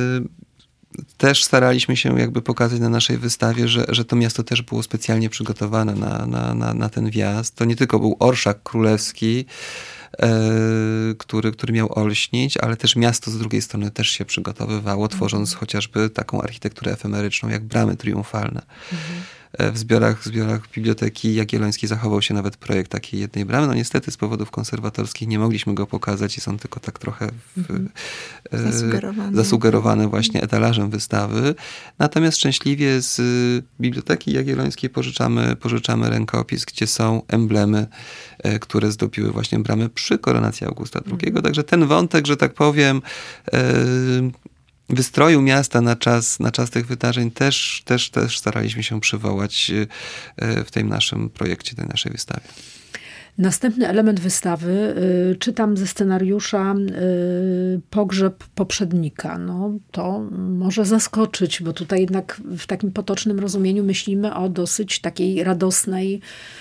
też staraliśmy się jakby pokazać na naszej wystawie, że, że to miasto też było specjalnie przygotowane na, na, na, na ten wjazd. To nie tylko był orszak królewski, Który, który miał olśnić, ale też miasto z drugiej strony też się przygotowywało, tworząc mm. chociażby taką architekturę efemeryczną, jak bramy triumfalne. Mm. w zbiorach, w zbiorach Biblioteki Jagiellońskiej zachował się nawet projekt takiej jednej bramy. No niestety z powodów konserwatorskich nie mogliśmy go pokazać, jest on tylko tak trochę w, mm. zasugerowany. zasugerowany właśnie etalażem wystawy. Natomiast szczęśliwie z Biblioteki Jagiellońskiej pożyczamy, pożyczamy rękopis, gdzie są emblemy, które zdobiły właśnie bramę przy koronacji Augusta drugiego. Mm. Także ten wątek, że tak powiem, wystroju miasta na czas, na czas tych wydarzeń też, też, też staraliśmy się przywołać w tym naszym projekcie, tej naszej wystawie. Następny element wystawy, y, czytam ze scenariusza y, pogrzeb poprzednika. No, to może zaskoczyć, bo tutaj jednak w takim potocznym rozumieniu myślimy o dosyć takiej radosnej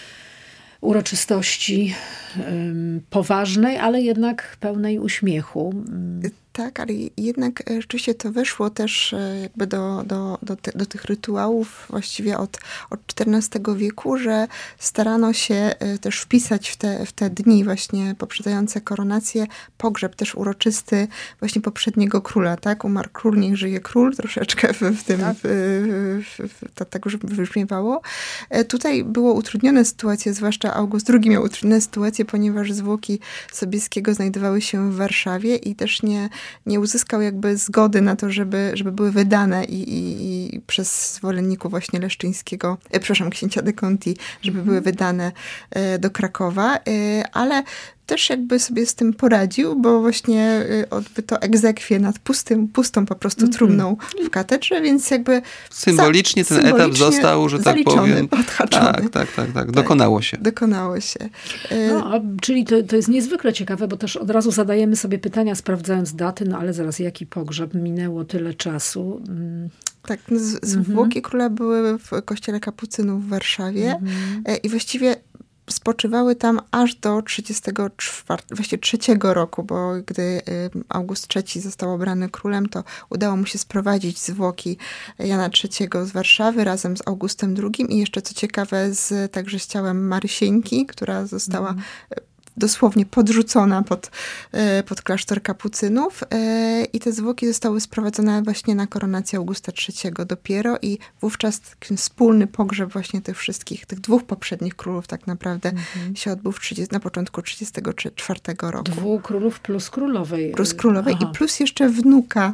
uroczystości, y, poważnej, ale jednak pełnej uśmiechu. Tak, ale jednak rzeczywiście to weszło też jakby do, do, do, te, do tych rytuałów właściwie od, od czternastego wieku, że starano się też wpisać w te, w te dni właśnie poprzedzające koronację pogrzeb też uroczysty właśnie poprzedniego króla, tak? Umarł król, niech żyje król, troszeczkę w, w tym, tak, w, w, w, to, tak już wybrzmiewało. Tutaj było utrudnione sytuacje, zwłaszcza August drugi miał utrudnione sytuacje, ponieważ zwłoki Sobieskiego znajdowały się w Warszawie i też nie nie uzyskał jakby zgody na to, żeby, żeby były wydane i, i, i przez zwolenników właśnie Leszczyńskiego, e, przepraszam, księcia de Conti, żeby były wydane e, do Krakowa, e, ale też jakby sobie z tym poradził, bo właśnie odbyto egzekwię nad pustym, pustą po prostu trumną w katedrze, więc jakby symbolicznie za, ten symbolicznie etap został, że tak powiem, odhaczony. Tak, tak, tak, tak. Dokonało się. Dokonało się. No, a, czyli to, to jest niezwykle ciekawe, bo też od razu zadajemy sobie pytania, sprawdzając daty, no ale zaraz jaki pogrzeb? Minęło tyle czasu. Tak, zwłoki mhm. króla były w kościele kapucynów w Warszawie mhm. i właściwie spoczywały tam aż do trzydziestego czwartego, właściwie trzeciego roku, bo gdy August trzeci został obrany królem, to udało mu się sprowadzić zwłoki Jana trzeciego z Warszawy razem z Augustem drugim i jeszcze co ciekawe z, także z ciałem Marysieńki, która została mm. dosłownie podrzucona pod, pod klasztor kapucynów i te zwłoki zostały sprowadzone właśnie na koronację Augusta trzeciego dopiero i wówczas taki wspólny pogrzeb właśnie tych wszystkich, tych dwóch poprzednich królów tak naprawdę mm-hmm. się odbył w trzydziestym na początku trzydziestego czwartego roku. Dwóch królów plus królowej. Plus królowej Aha. i plus jeszcze wnuka,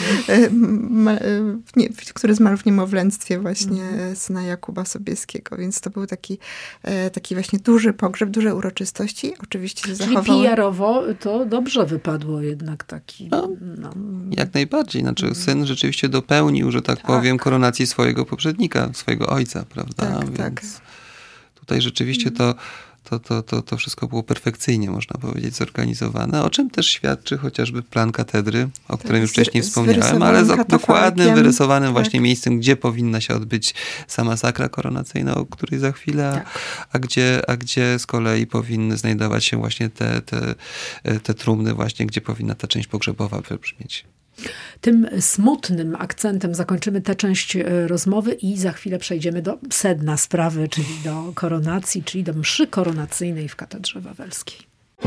mm-hmm. nie, który zmarł w niemowlęctwie właśnie mm-hmm. syna Jakuba Sobieskiego, więc to był taki, taki właśnie duży pogrzeb, duże uroczystości. Oczywiście się zachowały. Czyli P R-owo to dobrze wypadło jednak taki. No, no. Jak najbardziej. Znaczy mm. syn rzeczywiście dopełnił, że tak, tak powiem, koronacji swojego poprzednika, swojego ojca, prawda? Tak, Więc tak. tutaj rzeczywiście to, to, to, to, to wszystko było perfekcyjnie, można powiedzieć, zorganizowane, o czym też świadczy chociażby plan katedry, o tak, którym już wcześniej z, wspomniałem, ale z dokładnym, wyrysowanym właśnie tak. miejscem, gdzie powinna się odbyć sama sakra koronacyjna, o której za chwilę, tak. a, gdzie, a gdzie z kolei powinny znajdować się właśnie te, te, te trumny właśnie, gdzie powinna ta część pogrzebowa wybrzmieć. Tym smutnym akcentem zakończymy tę część rozmowy i za chwilę przejdziemy do sedna sprawy, czyli do koronacji, czyli do mszy koronacyjnej w Katedrze Wawelskiej.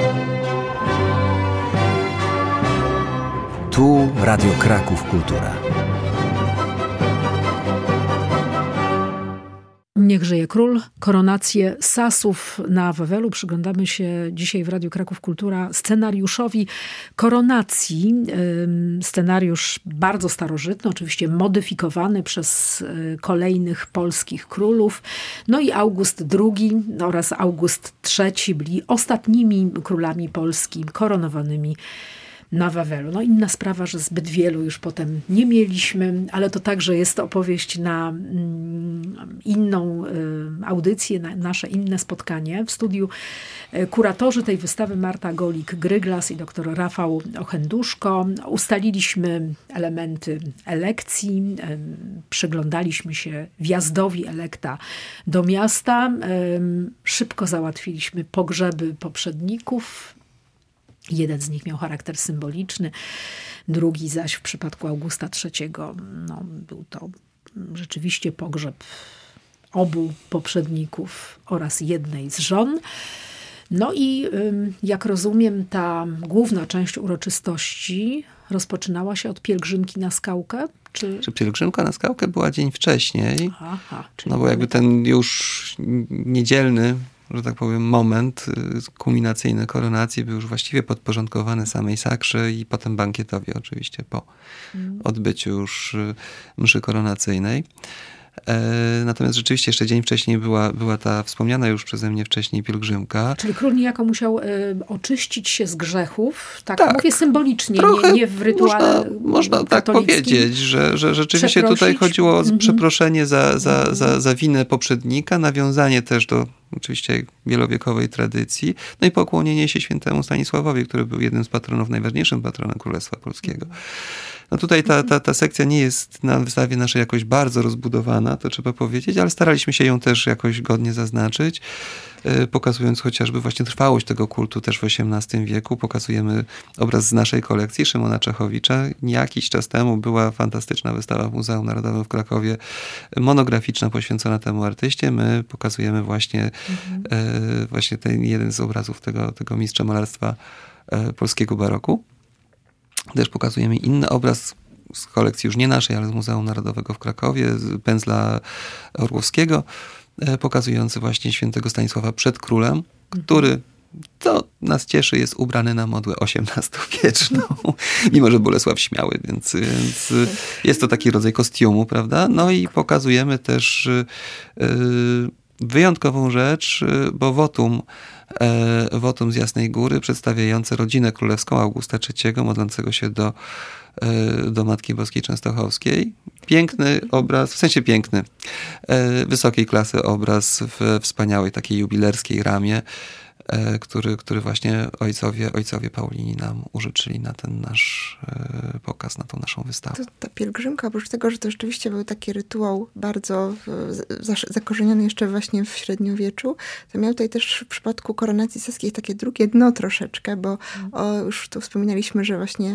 Tu Radio Kraków Kultura. Niech żyje król. Koronację Sasów na Wawelu. Przyglądamy się dzisiaj w Radiu Kraków Kultura scenariuszowi koronacji. Scenariusz bardzo starożytny, oczywiście modyfikowany przez kolejnych polskich królów. No i August drugi oraz August trzeci byli ostatnimi królami Polski koronowanymi na Wawelu. No inna sprawa, że zbyt wielu już potem nie mieliśmy, ale to także jest opowieść na mm, inną y, audycję, na nasze inne spotkanie. W studiu y, kuratorzy tej wystawy Marta Golik-Gryglas i dr Rafał Ochenduszko. Ustaliliśmy elementy elekcji, y, przyglądaliśmy się wjazdowi elekta do miasta. Y, szybko załatwiliśmy pogrzeby poprzedników. Jeden z nich miał charakter symboliczny, drugi zaś w przypadku Augusta trzeciego no, był to rzeczywiście pogrzeb obu poprzedników oraz jednej z żon. No i jak rozumiem, ta główna część uroczystości rozpoczynała się od pielgrzymki na skałkę, Czy, czy pielgrzymka na skałkę była dzień wcześniej? Aha, no bo jakby ten już niedzielny, że tak powiem, moment kulminacyjny koronacji był już właściwie podporządkowany samej sakrze i potem bankietowi oczywiście po mm. odbyciu już mszy koronacyjnej. Natomiast rzeczywiście jeszcze dzień wcześniej była, była ta wspomniana już przeze mnie wcześniej pielgrzymka. Czyli król niejako musiał y, oczyścić się z grzechów, tak, tak mówię symbolicznie, nie, nie w rytuale Można, można tak powiedzieć, że, że rzeczywiście tutaj chodziło o mm-hmm. przeproszenie za, za, mm-hmm. za, za winę poprzednika, nawiązanie też do oczywiście wielowiekowej tradycji, no i pokłonienie się świętemu Stanisławowi, który był jednym z patronów, najważniejszym patronem Królestwa Polskiego. No tutaj ta, ta, ta sekcja nie jest na wystawie naszej jakoś bardzo rozbudowana, to trzeba powiedzieć, ale staraliśmy się ją też jakoś godnie zaznaczyć, pokazując chociażby właśnie trwałość tego kultu też w osiemnastym wieku. Pokazujemy obraz z naszej kolekcji Szymona Czechowicza. Jakiś czas temu była fantastyczna wystawa w Muzeum Narodowym w Krakowie, monograficzna, poświęcona temu artyście. My pokazujemy właśnie, mhm. e, właśnie ten jeden z obrazów tego, tego mistrza malarstwa e, polskiego baroku. Też pokazujemy inny obraz z kolekcji już nie naszej, ale z Muzeum Narodowego w Krakowie, z pędzla Orłowskiego, pokazujący właśnie świętego Stanisława przed królem, który, to nas cieszy, jest ubrany na modłę osiemnastowieczną, mimo że Bolesław Śmiały, więc, więc jest to taki rodzaj kostiumu, prawda? No i pokazujemy też yy, wyjątkową rzecz, bo wotum wotum z Jasnej Góry przedstawiające rodzinę królewską Augusta trzeciego, modlącego się do, do Matki Boskiej Częstochowskiej. Piękny obraz, w sensie piękny, wysokiej klasy obraz w wspaniałej takiej jubilerskiej ramie, który, który właśnie ojcowie, ojcowie Paulini nam użyczyli na ten nasz pokaz, na tą naszą wystawę. To, ta pielgrzymka, oprócz tego, że to rzeczywiście był taki rytuał bardzo zakorzeniony jeszcze właśnie w średniowieczu, to miał tutaj też w przypadku koronacji saskiej takie drugie dno troszeczkę, bo o, już tu wspominaliśmy, że właśnie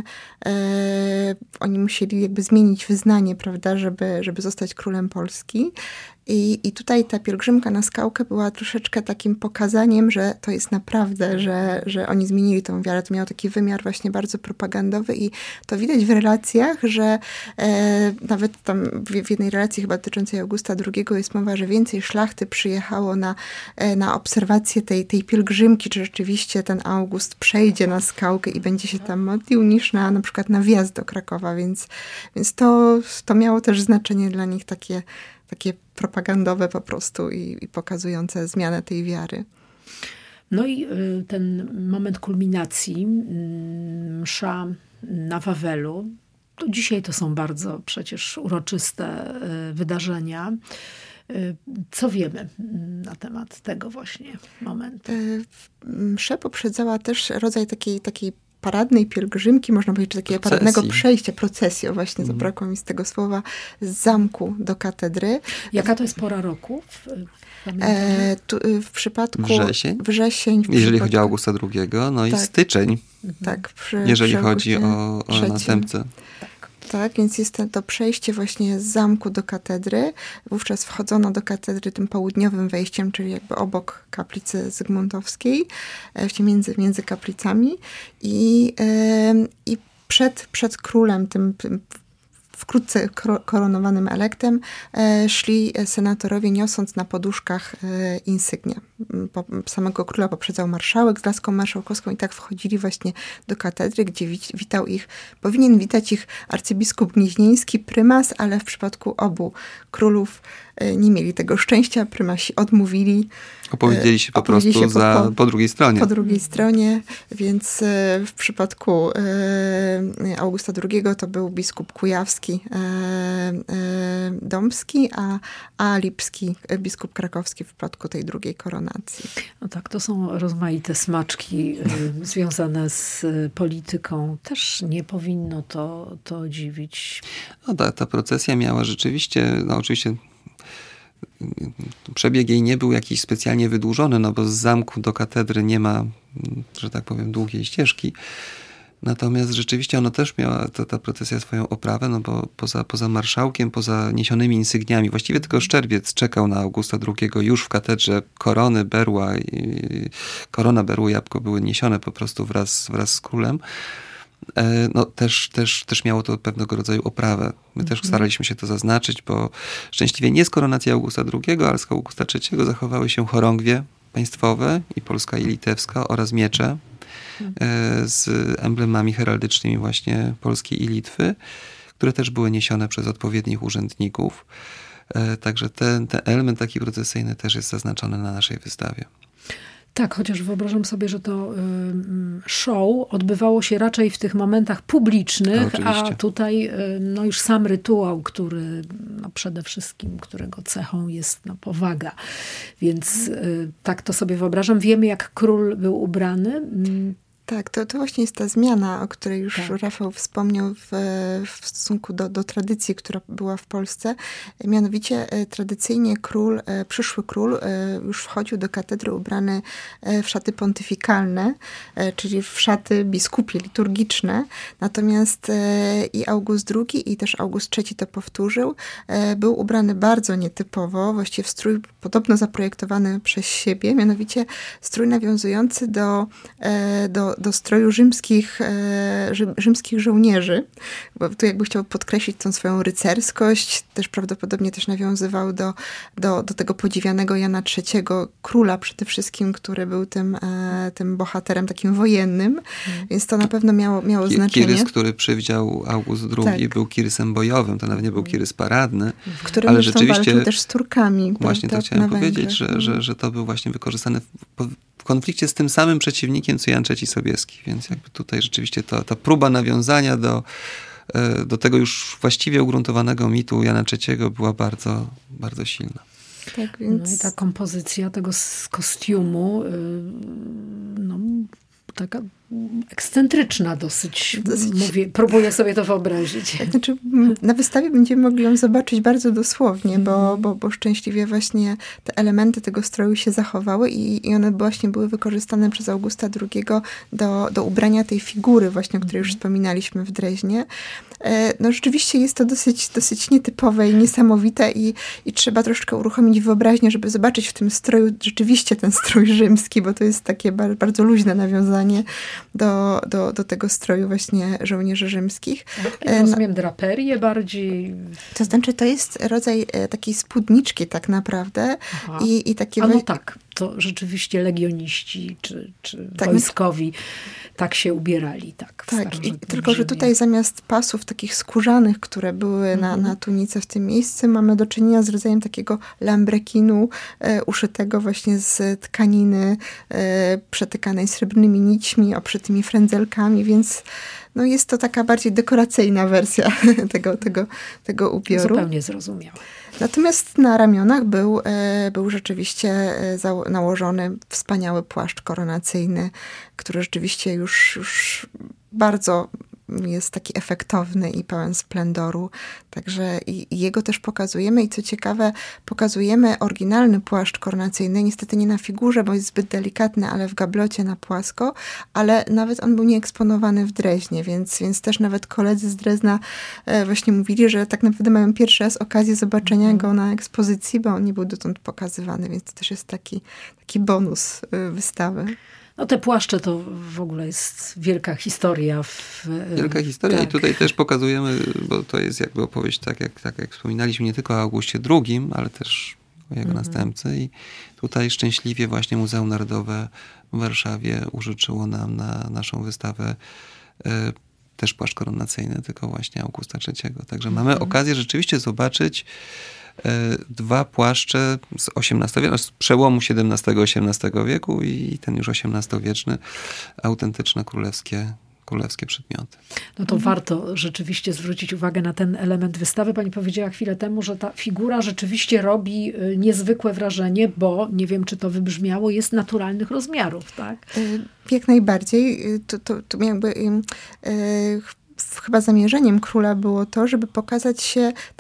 e, oni musieli jakby zmienić wyznanie, prawda, żeby, żeby zostać królem Polski. I, I tutaj ta pielgrzymka na skałkę była troszeczkę takim pokazaniem, że to jest naprawdę, że, że oni zmienili tą wiarę. To miało taki wymiar właśnie bardzo propagandowy i to widać w relacjach, że e, nawet tam w, w jednej relacji chyba dotyczącej Augusta drugiego jest mowa, że więcej szlachty przyjechało na, e, na obserwację tej, tej pielgrzymki, czy rzeczywiście ten August przejdzie na skałkę i będzie się tam modlił, niż na, na przykład na wjazd do Krakowa, więc, więc to, to miało też znaczenie dla nich takie takie propagandowe po prostu i, i pokazujące zmianę tej wiary. No i y, ten moment kulminacji, y, msza na Wawelu, to dzisiaj to są bardzo przecież uroczyste y, wydarzenia. Y, co wiemy na temat tego właśnie momentu? Y, mszę poprzedzała też rodzaj takiej, takiej paradnej pielgrzymki, można powiedzieć, czy takiego procesji. paradnego przejścia, procesji, o właśnie, mm. zabrakło mi z tego słowa, z zamku do katedry. Jaka to jest pora roku? W, e, tu, w przypadku... Wrzesień? Wrzesień. W jeżeli przypadku, chodzi o Augusta drugiego, no tak. i styczeń. Tak. Przy, jeżeli przy chodzi o, o następcę. Tak, więc jest to przejście właśnie z zamku do katedry. Wówczas wchodzono do katedry tym południowym wejściem, czyli jakby obok kaplicy zygmuntowskiej, między, między kaplicami. I, yy, i przed, przed królem, tym, tym wkrótce koronowanym elektem, e, szli senatorowie, niosąc na poduszkach e, insygnia. Po, samego króla poprzedzał marszałek z laską marszałkowską i tak wchodzili właśnie do katedry, gdzie wit, witał ich, powinien witać ich arcybiskup gnieźnieński, prymas, ale w przypadku obu królów e, nie mieli tego szczęścia, prymasi odmówili. Opowiedzieli się po Opowiedzieli prostu się po, za, po, po drugiej stronie. Po drugiej stronie, więc e, w przypadku e, Augusta drugiego to był biskup kujawski, e, e, domski, a, a lipski, biskup krakowski w przypadku tej drugiej koronacji. No tak, to są rozmaite smaczki y, związane z y, polityką. Też nie powinno to, to dziwić. No ta, ta procesja miała rzeczywiście, no oczywiście przebieg jej nie był jakiś specjalnie wydłużony, no bo z zamku do katedry nie ma, że tak powiem, długiej ścieżki. Natomiast rzeczywiście ona też miała, ta, ta procesja, swoją oprawę, no bo poza, poza marszałkiem, poza niesionymi insygniami, właściwie tylko Szczerbiec czekał na Augusta drugiego już w katedrze. Korony, berła, i, korona, berło, jabłko były niesione po prostu wraz, wraz z królem. no, też, też, też miało to pewnego rodzaju oprawę. My też staraliśmy się to zaznaczyć, bo szczęśliwie nie z koronacji Augusta drugiego, ale z Augusta trzeciego zachowały się chorągwie państwowe i polska i litewska oraz miecze z emblemami heraldycznymi właśnie Polski i Litwy, które też były niesione przez odpowiednich urzędników. Także ten, ten element taki procesyjny też jest zaznaczony na naszej wystawie. Tak, chociaż wyobrażam sobie, że to y, show odbywało się raczej w tych momentach publicznych, no, a tutaj y, no już sam rytuał, który no przede wszystkim, którego cechą jest no, powaga. Więc y, tak to sobie wyobrażam. Wiemy, jak król był ubrany. Tak, to, to właśnie jest ta zmiana, o której już tak. Rafał wspomniał w, w stosunku do, do tradycji, która była w Polsce. Mianowicie tradycyjnie król, przyszły król już wchodził do katedry ubrany w szaty pontyfikalne, czyli w szaty biskupie, liturgiczne. Natomiast i August drugi i też August trzeci to powtórzył. Był ubrany bardzo nietypowo, właściwie w strój podobno zaprojektowany przez siebie, mianowicie strój nawiązujący do, do do stroju rzymskich, e, rzymskich żołnierzy, bo tu jakby chciał podkreślić tą swoją rycerskość, też prawdopodobnie też nawiązywał do, do, do tego podziwianego Jana trzeciego, króla przede wszystkim, który był tym, e, tym bohaterem takim wojennym, hmm. więc to na pewno miało, miało znaczenie. Kirys, który przywdział August drugi, tak. był kirysem bojowym, to nawet nie był kirys paradny. W którym ale rzeczywiście walczył też z Turkami. Właśnie tak, to chciałem powiedzieć, że, że, że to był właśnie wykorzystany w, w konflikcie z tym samym przeciwnikiem, co Jan trzeci Sobieski. Więc jakby tutaj rzeczywiście to, ta próba nawiązania do, do tego już właściwie ugruntowanego mitu Jana trzeciego była bardzo, bardzo silna. Tak, więc... No i ta kompozycja tego z kostiumu, no taka ekscentryczna dosyć, dosyć. Mówię, próbuję sobie to wyobrazić. Tak, znaczy, na wystawie będziemy mogli ją zobaczyć bardzo dosłownie, mm. bo, bo, bo szczęśliwie właśnie te elementy tego stroju się zachowały i, i one właśnie były wykorzystane przez Augusta drugiego do, do ubrania tej figury właśnie, o której już wspominaliśmy w Dreźnie. No rzeczywiście jest to dosyć, dosyć nietypowe i niesamowite i, i trzeba troszkę uruchomić wyobraźnię, żeby zobaczyć w tym stroju rzeczywiście ten strój rzymski, bo to jest takie bardzo, bardzo luźne nawiązanie do, do, do tego stroju właśnie żołnierzy rzymskich. Ja rozumiem draperię bardziej. To znaczy to jest rodzaj takiej spódniczki tak naprawdę. I, i takie A no tak, to rzeczywiście legioniści czy, czy tak, wojskowi tak się ubierali. Tak, tak i, tylko że tutaj zamiast pasów takich skórzanych, które były mhm. na, na tunice w tym miejscu, mamy do czynienia z rodzajem takiego lambrekinu e, uszytego właśnie z tkaniny e, przetykanej srebrnymi nićmi, oprzytymi frędzelkami, więc no jest to taka bardziej dekoracyjna wersja tego, tego, tego ubioru. Zupełnie zrozumiałe. Natomiast na ramionach był, e, był rzeczywiście e, za, nałożony wspaniały płaszcz koronacyjny, który rzeczywiście już, już bardzo jest taki efektowny i pełen splendoru. Także i, i jego też pokazujemy. I co ciekawe, pokazujemy oryginalny płaszcz koronacyjny. Niestety nie na figurze, bo jest zbyt delikatny, ale w gablocie na płasko. Ale nawet on był nieeksponowany w Dreźnie, więc, więc też nawet koledzy z Drezna e, właśnie mówili, że tak naprawdę mają pierwszy raz okazję zobaczenia mm. go na ekspozycji, bo on nie był dotąd pokazywany, więc to też jest taki, taki bonus y, wystawy. No te płaszcze to w ogóle jest wielka historia. W, wielka historia tak. I tutaj też pokazujemy, bo to jest jakby opowieść, tak jak, tak jak wspominaliśmy, nie tylko o Augustie drugim, ale też o jego mhm. następcy. I tutaj szczęśliwie właśnie Muzeum Narodowe w Warszawie użyczyło nam na naszą wystawę y, też płaszcz koronacyjny, tylko właśnie Augusta trzeciego. Także mhm. mamy okazję rzeczywiście zobaczyć dwa płaszcze z osiemnastego, z przełomu siedemnastego osiemnastego wieku i ten już osiemnastowieczny, autentyczne królewskie, królewskie przedmioty. No to mhm. warto rzeczywiście zwrócić uwagę na ten element wystawy. Pani powiedziała chwilę temu, że ta figura rzeczywiście robi niezwykłe wrażenie, bo, nie wiem czy to wybrzmiało, jest naturalnych rozmiarów, tak? Jak najbardziej. To, to, to jakby... Yy, chyba zamierzeniem króla było to, żeby pokazać się tak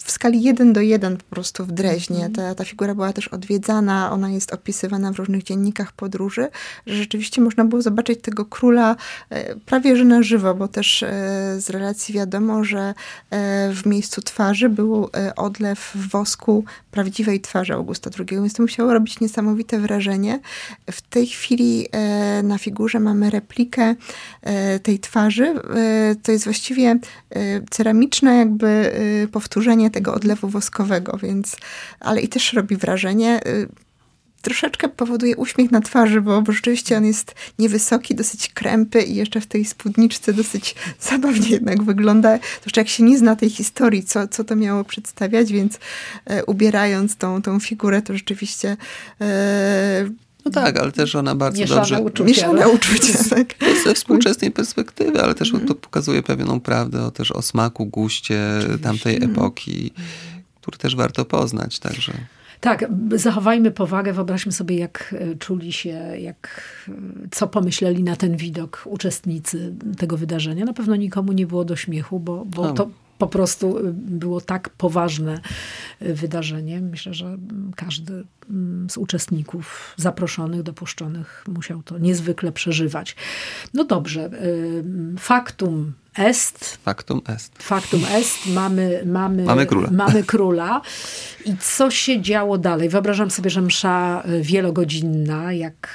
w skali jeden do jeden po prostu w Dreźnie. Ta, ta figura była też odwiedzana, ona jest opisywana w różnych dziennikach podróży, że rzeczywiście można było zobaczyć tego króla prawie że na żywo, bo też z relacji wiadomo, że w miejscu twarzy był odlew wosku prawdziwej twarzy Augusta drugiego, więc to musiało robić niesamowite wrażenie. W tej chwili na figurze mamy replikę tej twarzy. To jest właściwie ceramiczne jakby powtórzenie tego odlewu woskowego, więc, ale i też robi wrażenie. Troszeczkę powoduje uśmiech na twarzy, bo, bo rzeczywiście on jest niewysoki, dosyć krępy i jeszcze w tej spódniczce dosyć zabawnie jednak wygląda. Zwłaszcza jak się nie zna tej historii, co, co to miało przedstawiać, więc e, ubierając tą, tą figurę, to rzeczywiście... E, No tak, ale też ona bardzo mieszane dobrze... Uczucia. Mieszane uczucia, tak. Ze współczesnej perspektywy, ale też to pokazuje pewną prawdę o, też o smaku, guście Oczywiście. tamtej epoki, który też warto poznać, także... Tak, zachowajmy powagę, wyobraźmy sobie, jak czuli się, jak, co pomyśleli na ten widok uczestnicy tego wydarzenia. Na pewno nikomu nie było do śmiechu, bo, bo to po prostu było tak poważne wydarzenie. Myślę, że każdy z uczestników zaproszonych, dopuszczonych musiał to niezwykle przeżywać. No dobrze, faktum est. Faktum est. Faktum est. Mamy, mamy, mamy króla. Mamy króla. I co się działo dalej? Wyobrażam sobie, że msza wielogodzinna, jak...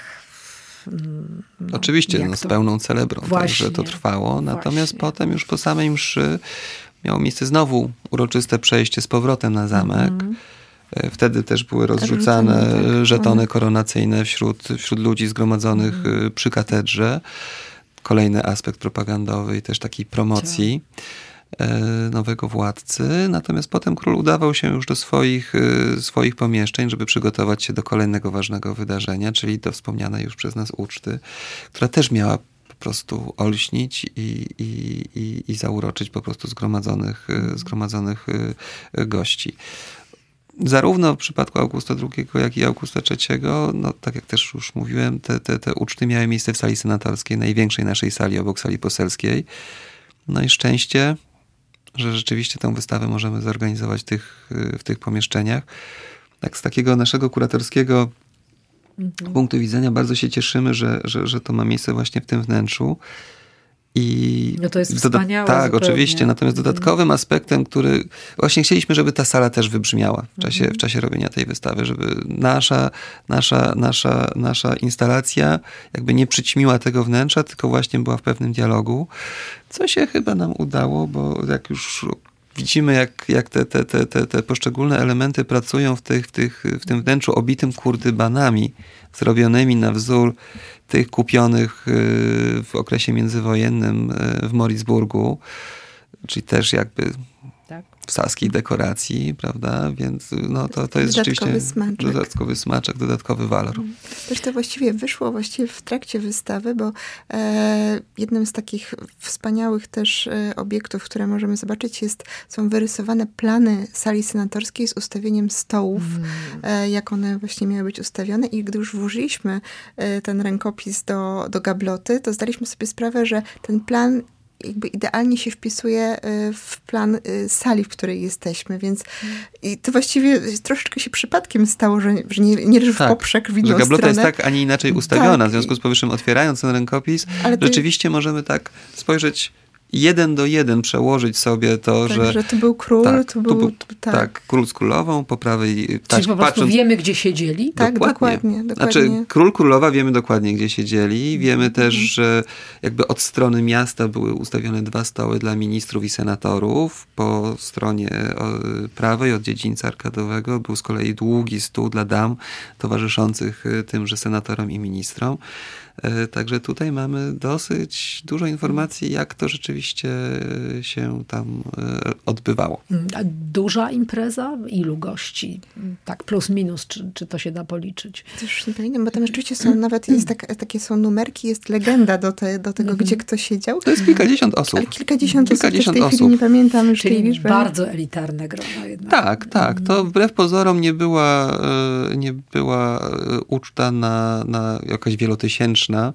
No, Oczywiście, no, z to... pełną celebrą. Właśnie, także to trwało. Natomiast właśnie. potem już po samej mszy miało miejsce znowu uroczyste przejście z powrotem na zamek. Mm. Wtedy też były rozrzucane tak, żetony koronacyjne wśród, wśród ludzi zgromadzonych mm. przy katedrze. Kolejny aspekt propagandowy i też takiej promocji tak. nowego władcy. Natomiast potem król udawał się już do swoich, swoich pomieszczeń, żeby przygotować się do kolejnego ważnego wydarzenia, czyli do wspomnianej już przez nas uczty, która też miała po prostu olśnić i, i, i, i zauroczyć po prostu zgromadzonych, zgromadzonych gości. Zarówno w przypadku Augusta drugiego, jak i Augusta trzeciego, no tak jak też już mówiłem, te, te, te uczty miały miejsce w sali senatorskiej, największej naszej sali obok sali poselskiej. No i szczęście, że rzeczywiście tę wystawę możemy zorganizować tych, w tych pomieszczeniach. Tak z takiego naszego kuratorskiego mhm. punktu widzenia bardzo się cieszymy, że, że, że to ma miejsce właśnie w tym wnętrzu. I no to jest wspaniałe. Tak, zupełnie. oczywiście. Natomiast dodatkowym aspektem, który... Właśnie chcieliśmy, żeby ta sala też wybrzmiała w czasie, mm. w czasie robienia tej wystawy, żeby nasza, nasza, nasza, nasza instalacja jakby nie przyćmiła tego wnętrza, tylko właśnie była w pewnym dialogu, co się chyba nam udało, bo jak już widzimy, jak, jak te, te, te, te, te poszczególne elementy pracują w, tych, w, tych, w tym wnętrzu obitym kurdybanami, zrobionymi na wzór tych kupionych w okresie międzywojennym w Morisburgu, czyli też jakby tak. w saskiej dekoracji, prawda? Więc no, to, to jest dodatkowy rzeczywiście smaczek. dodatkowy smaczek, dodatkowy walor. Też to właściwie wyszło właściwie w trakcie wystawy, bo e, jednym z takich wspaniałych też e, obiektów, które możemy zobaczyć, jest, są wyrysowane plany sali senatorskiej z ustawieniem stołów, mm. e, jak one właśnie miały być ustawione i gdy już włożyliśmy e, ten rękopis do, do gabloty, to zdaliśmy sobie sprawę, że ten plan jakby idealnie się wpisuje w plan sali, w której jesteśmy, więc i to właściwie troszeczkę się przypadkiem stało, że, że nie, nie leży w tak, poprzek w inną że gablota stronę. jest tak, a nie inaczej ustawiona. Tak. W związku z powyższym, otwierając ten rękopis, Ale rzeczywiście to... możemy tak spojrzeć jeden do jeden, przełożyć sobie to, tak, że... że tu był król, tak, tu był... Tu był tak. tak, król z królową, po prawej... Czyli tak, po prostu patrząc, wiemy, gdzie siedzieli? Tak, dokładnie. dokładnie, dokładnie. Znaczy, król, królowa wiemy dokładnie, gdzie siedzieli. Wiemy mm. też, że jakby od strony miasta były ustawione dwa stoły dla ministrów i senatorów. Po stronie prawej od dziedzińca arkadowego był z kolei długi stół dla dam towarzyszących tymże senatorom i ministrom. Także tutaj mamy dosyć dużo informacji, jak to rzeczywiście się tam odbywało. A duża impreza? Ilu gości? Tak plus minus, czy, czy to się da policzyć? To już nie pamiętam, bo tam rzeczywiście są nawet jest tak, takie są numerki, jest legenda do, te, do tego, mm-hmm. gdzie kto siedział. To jest kilkadziesiąt osób. Ale kilkadziesiąt, kilkadziesiąt osób, w tej osób. chwili nie pamiętam już Czyli tej liczby. bardzo elitarne grono jednak. Tak, tak. To wbrew pozorom nie była, nie była uczta na, na jakaś wielotysięczna świąteczna,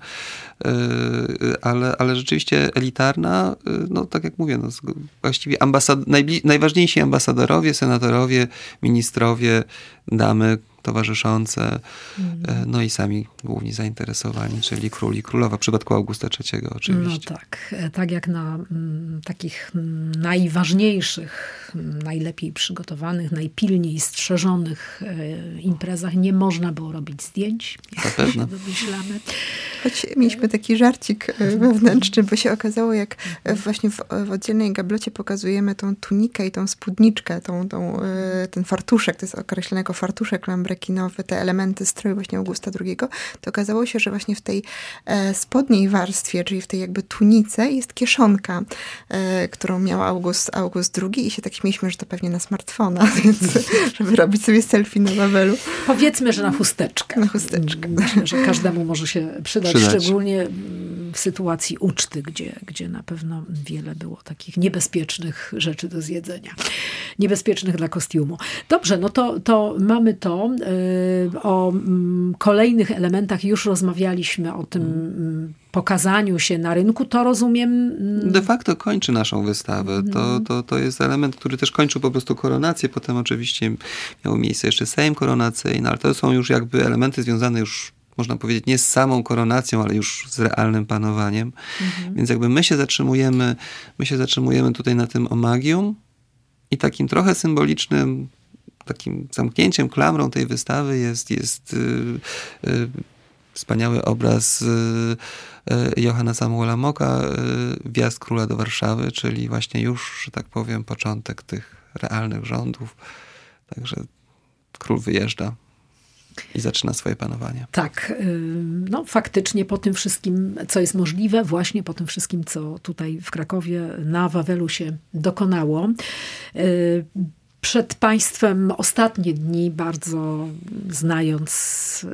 ale, ale rzeczywiście elitarna, no tak jak mówię, no, właściwie ambasad- najbli- najważniejsi ambasadorowie, senatorowie, ministrowie, damy towarzyszące, mm. no i sami główni zainteresowani, czyli król i królowa, w przypadku Augusta trzeciego oczywiście. No tak, tak jak na m, takich najważniejszych, najlepiej przygotowanych, najpilniej strzeżonych e, imprezach nie można było robić zdjęć, jak się domyślamy. Choć mieliśmy taki żarcik wewnętrzny, bo się okazało, jak właśnie w, w oddzielnej gablocie pokazujemy tą tunikę i tą spódniczkę, tą, tą, ten fartuszek, to jest określone jako fartuszek lambrekinowy, te elementy stroju właśnie Augusta drugiego, to okazało się, że właśnie w tej e, spodniej warstwie, czyli w tej jakby tunice jest kieszonka, e, którą miał August, August drugi i się tak śmieliśmy, że to pewnie na smartfona, więc żeby robić sobie selfie na Wawelu. Powiedzmy, że na chusteczkę. Na chusteczkę. Myślę, że każdemu może się przydać, przydać. Szczególnie w sytuacji uczty, gdzie, gdzie na pewno wiele było takich niebezpiecznych rzeczy do zjedzenia. Niebezpiecznych dla kostiumu. Dobrze, no to, to mamy to. O kolejnych elementach już rozmawialiśmy, o tym pokazaniu się na rynku. To rozumiem... De facto kończy naszą wystawę. Mm. To, to, to jest element, który też kończył po prostu koronację. Potem oczywiście miał miejsce jeszcze Sejm koronacyjny, ale to są już jakby elementy związane już, można powiedzieć, nie z samą koronacją, ale już z realnym panowaniem. Mhm. Więc jakby my się zatrzymujemy, my się zatrzymujemy tutaj na tym omagium i takim trochę symbolicznym, takim zamknięciem, klamrą tej wystawy jest, jest yy, yy, wspaniały obraz yy, Johanna Samuela Mocka, yy, Wjazd króla do Warszawy, czyli właśnie już, że tak powiem, początek tych realnych rządów. Także król wyjeżdża i zaczyna swoje panowanie. Tak, no faktycznie po tym wszystkim, co jest możliwe, właśnie po tym wszystkim, co tutaj w Krakowie na Wawelu się dokonało. Przed państwem ostatnie dni, bardzo znając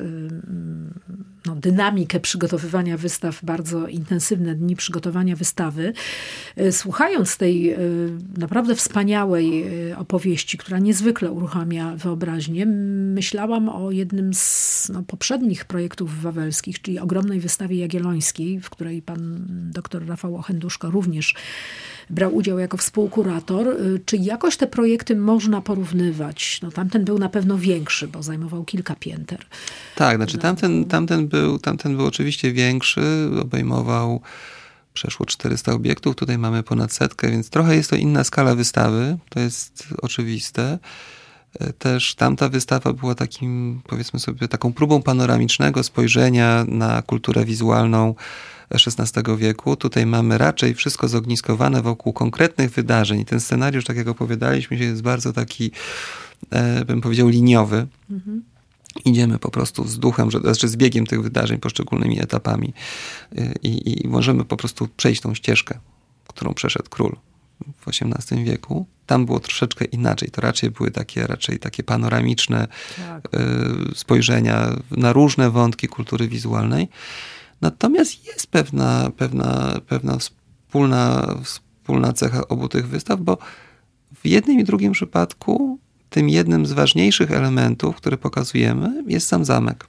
no, dynamikę przygotowywania wystaw, bardzo intensywne dni przygotowania wystawy. Słuchając tej naprawdę wspaniałej opowieści, która niezwykle uruchamia wyobraźnię, myślałam o jednym z no, poprzednich projektów wawelskich, czyli ogromnej wystawie jagiellońskiej, w której pan dr Rafał Ochenduszko również brał udział jako współkurator. Czy jakoś te projekty można porównywać? No, tamten był na pewno większy, bo zajmował kilka pięter. Tak, znaczy tamten, tamten, był, tamten był oczywiście większy, obejmował przeszło czterysta obiektów, tutaj mamy ponad setkę, więc trochę jest to inna skala wystawy, to jest oczywiste. Też tamta wystawa była takim, powiedzmy sobie, taką próbą panoramicznego spojrzenia na kulturę wizualną szesnastego wieku. Tutaj mamy raczej wszystko zogniskowane wokół konkretnych wydarzeń. I ten scenariusz, tak jak opowiadaliśmy, jest bardzo taki, e, bym powiedział, liniowy. Mhm. Idziemy po prostu z duchem, że, znaczy z biegiem tych wydarzeń, poszczególnymi etapami i, i możemy po prostu przejść tą ścieżkę, którą przeszedł król w osiemnastym wieku. Tam było troszeczkę inaczej. To raczej były takie, raczej takie panoramiczne tak. y, spojrzenia na różne wątki kultury wizualnej. Natomiast jest pewna, pewna, pewna wspólna, wspólna cecha obu tych wystaw, bo w jednym i drugim przypadku tym jednym z ważniejszych elementów, które pokazujemy, jest sam zamek.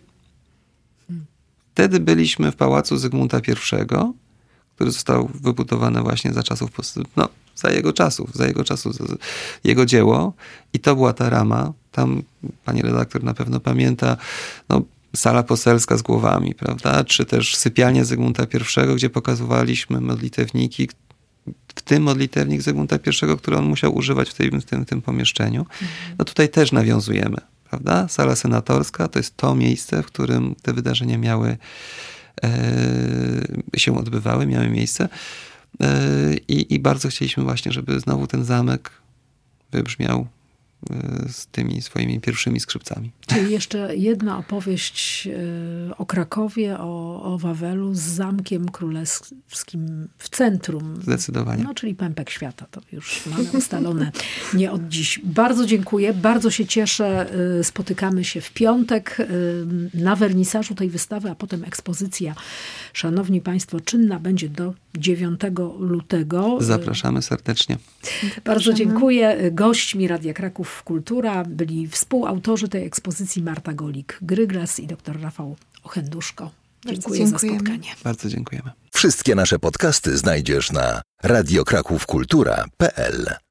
Wtedy byliśmy w pałacu Zygmunta pierwszego, który został wybudowany właśnie za czasów, no, za jego czasów, za jego czasów, za jego dzieło. I to była ta rama. Tam pani redaktor na pewno pamięta, no, sala poselska z głowami, prawda? Czy też sypialnia Zygmunta pierwszego, gdzie pokazywaliśmy modlitewniki, w tym modlitewnik Zygmunta pierwszego, który on musiał używać w tym, w tym, w tym pomieszczeniu. No tutaj też nawiązujemy, prawda? Sala senatorska to jest to miejsce, w którym te wydarzenia miały e, się odbywały, miały miejsce. E, i, I bardzo chcieliśmy właśnie, żeby znowu ten zamek wybrzmiał z tymi swoimi pierwszymi skrzypcami. Czyli jeszcze jedna opowieść o Krakowie, o, o Wawelu z Zamkiem Królewskim w centrum. Zdecydowanie. No, czyli pępek świata. To już mamy ustalone nie od dziś. Bardzo dziękuję, bardzo się cieszę. Spotykamy się w piątek na wernisażu tej wystawy, a potem ekspozycja, szanowni państwo, czynna będzie do dziewiątego lutego. Zapraszamy serdecznie. Bardzo dziękuję. Gośćmi Radia Kraków Kultura byli współautorzy tej ekspozycji Marta Golik-Gryglas i dr Rafał Ochenduszko. Dziękuję za spotkanie. Bardzo dziękujemy. Wszystkie nasze podcasty znajdziesz na radio kraków kultura kropka p l.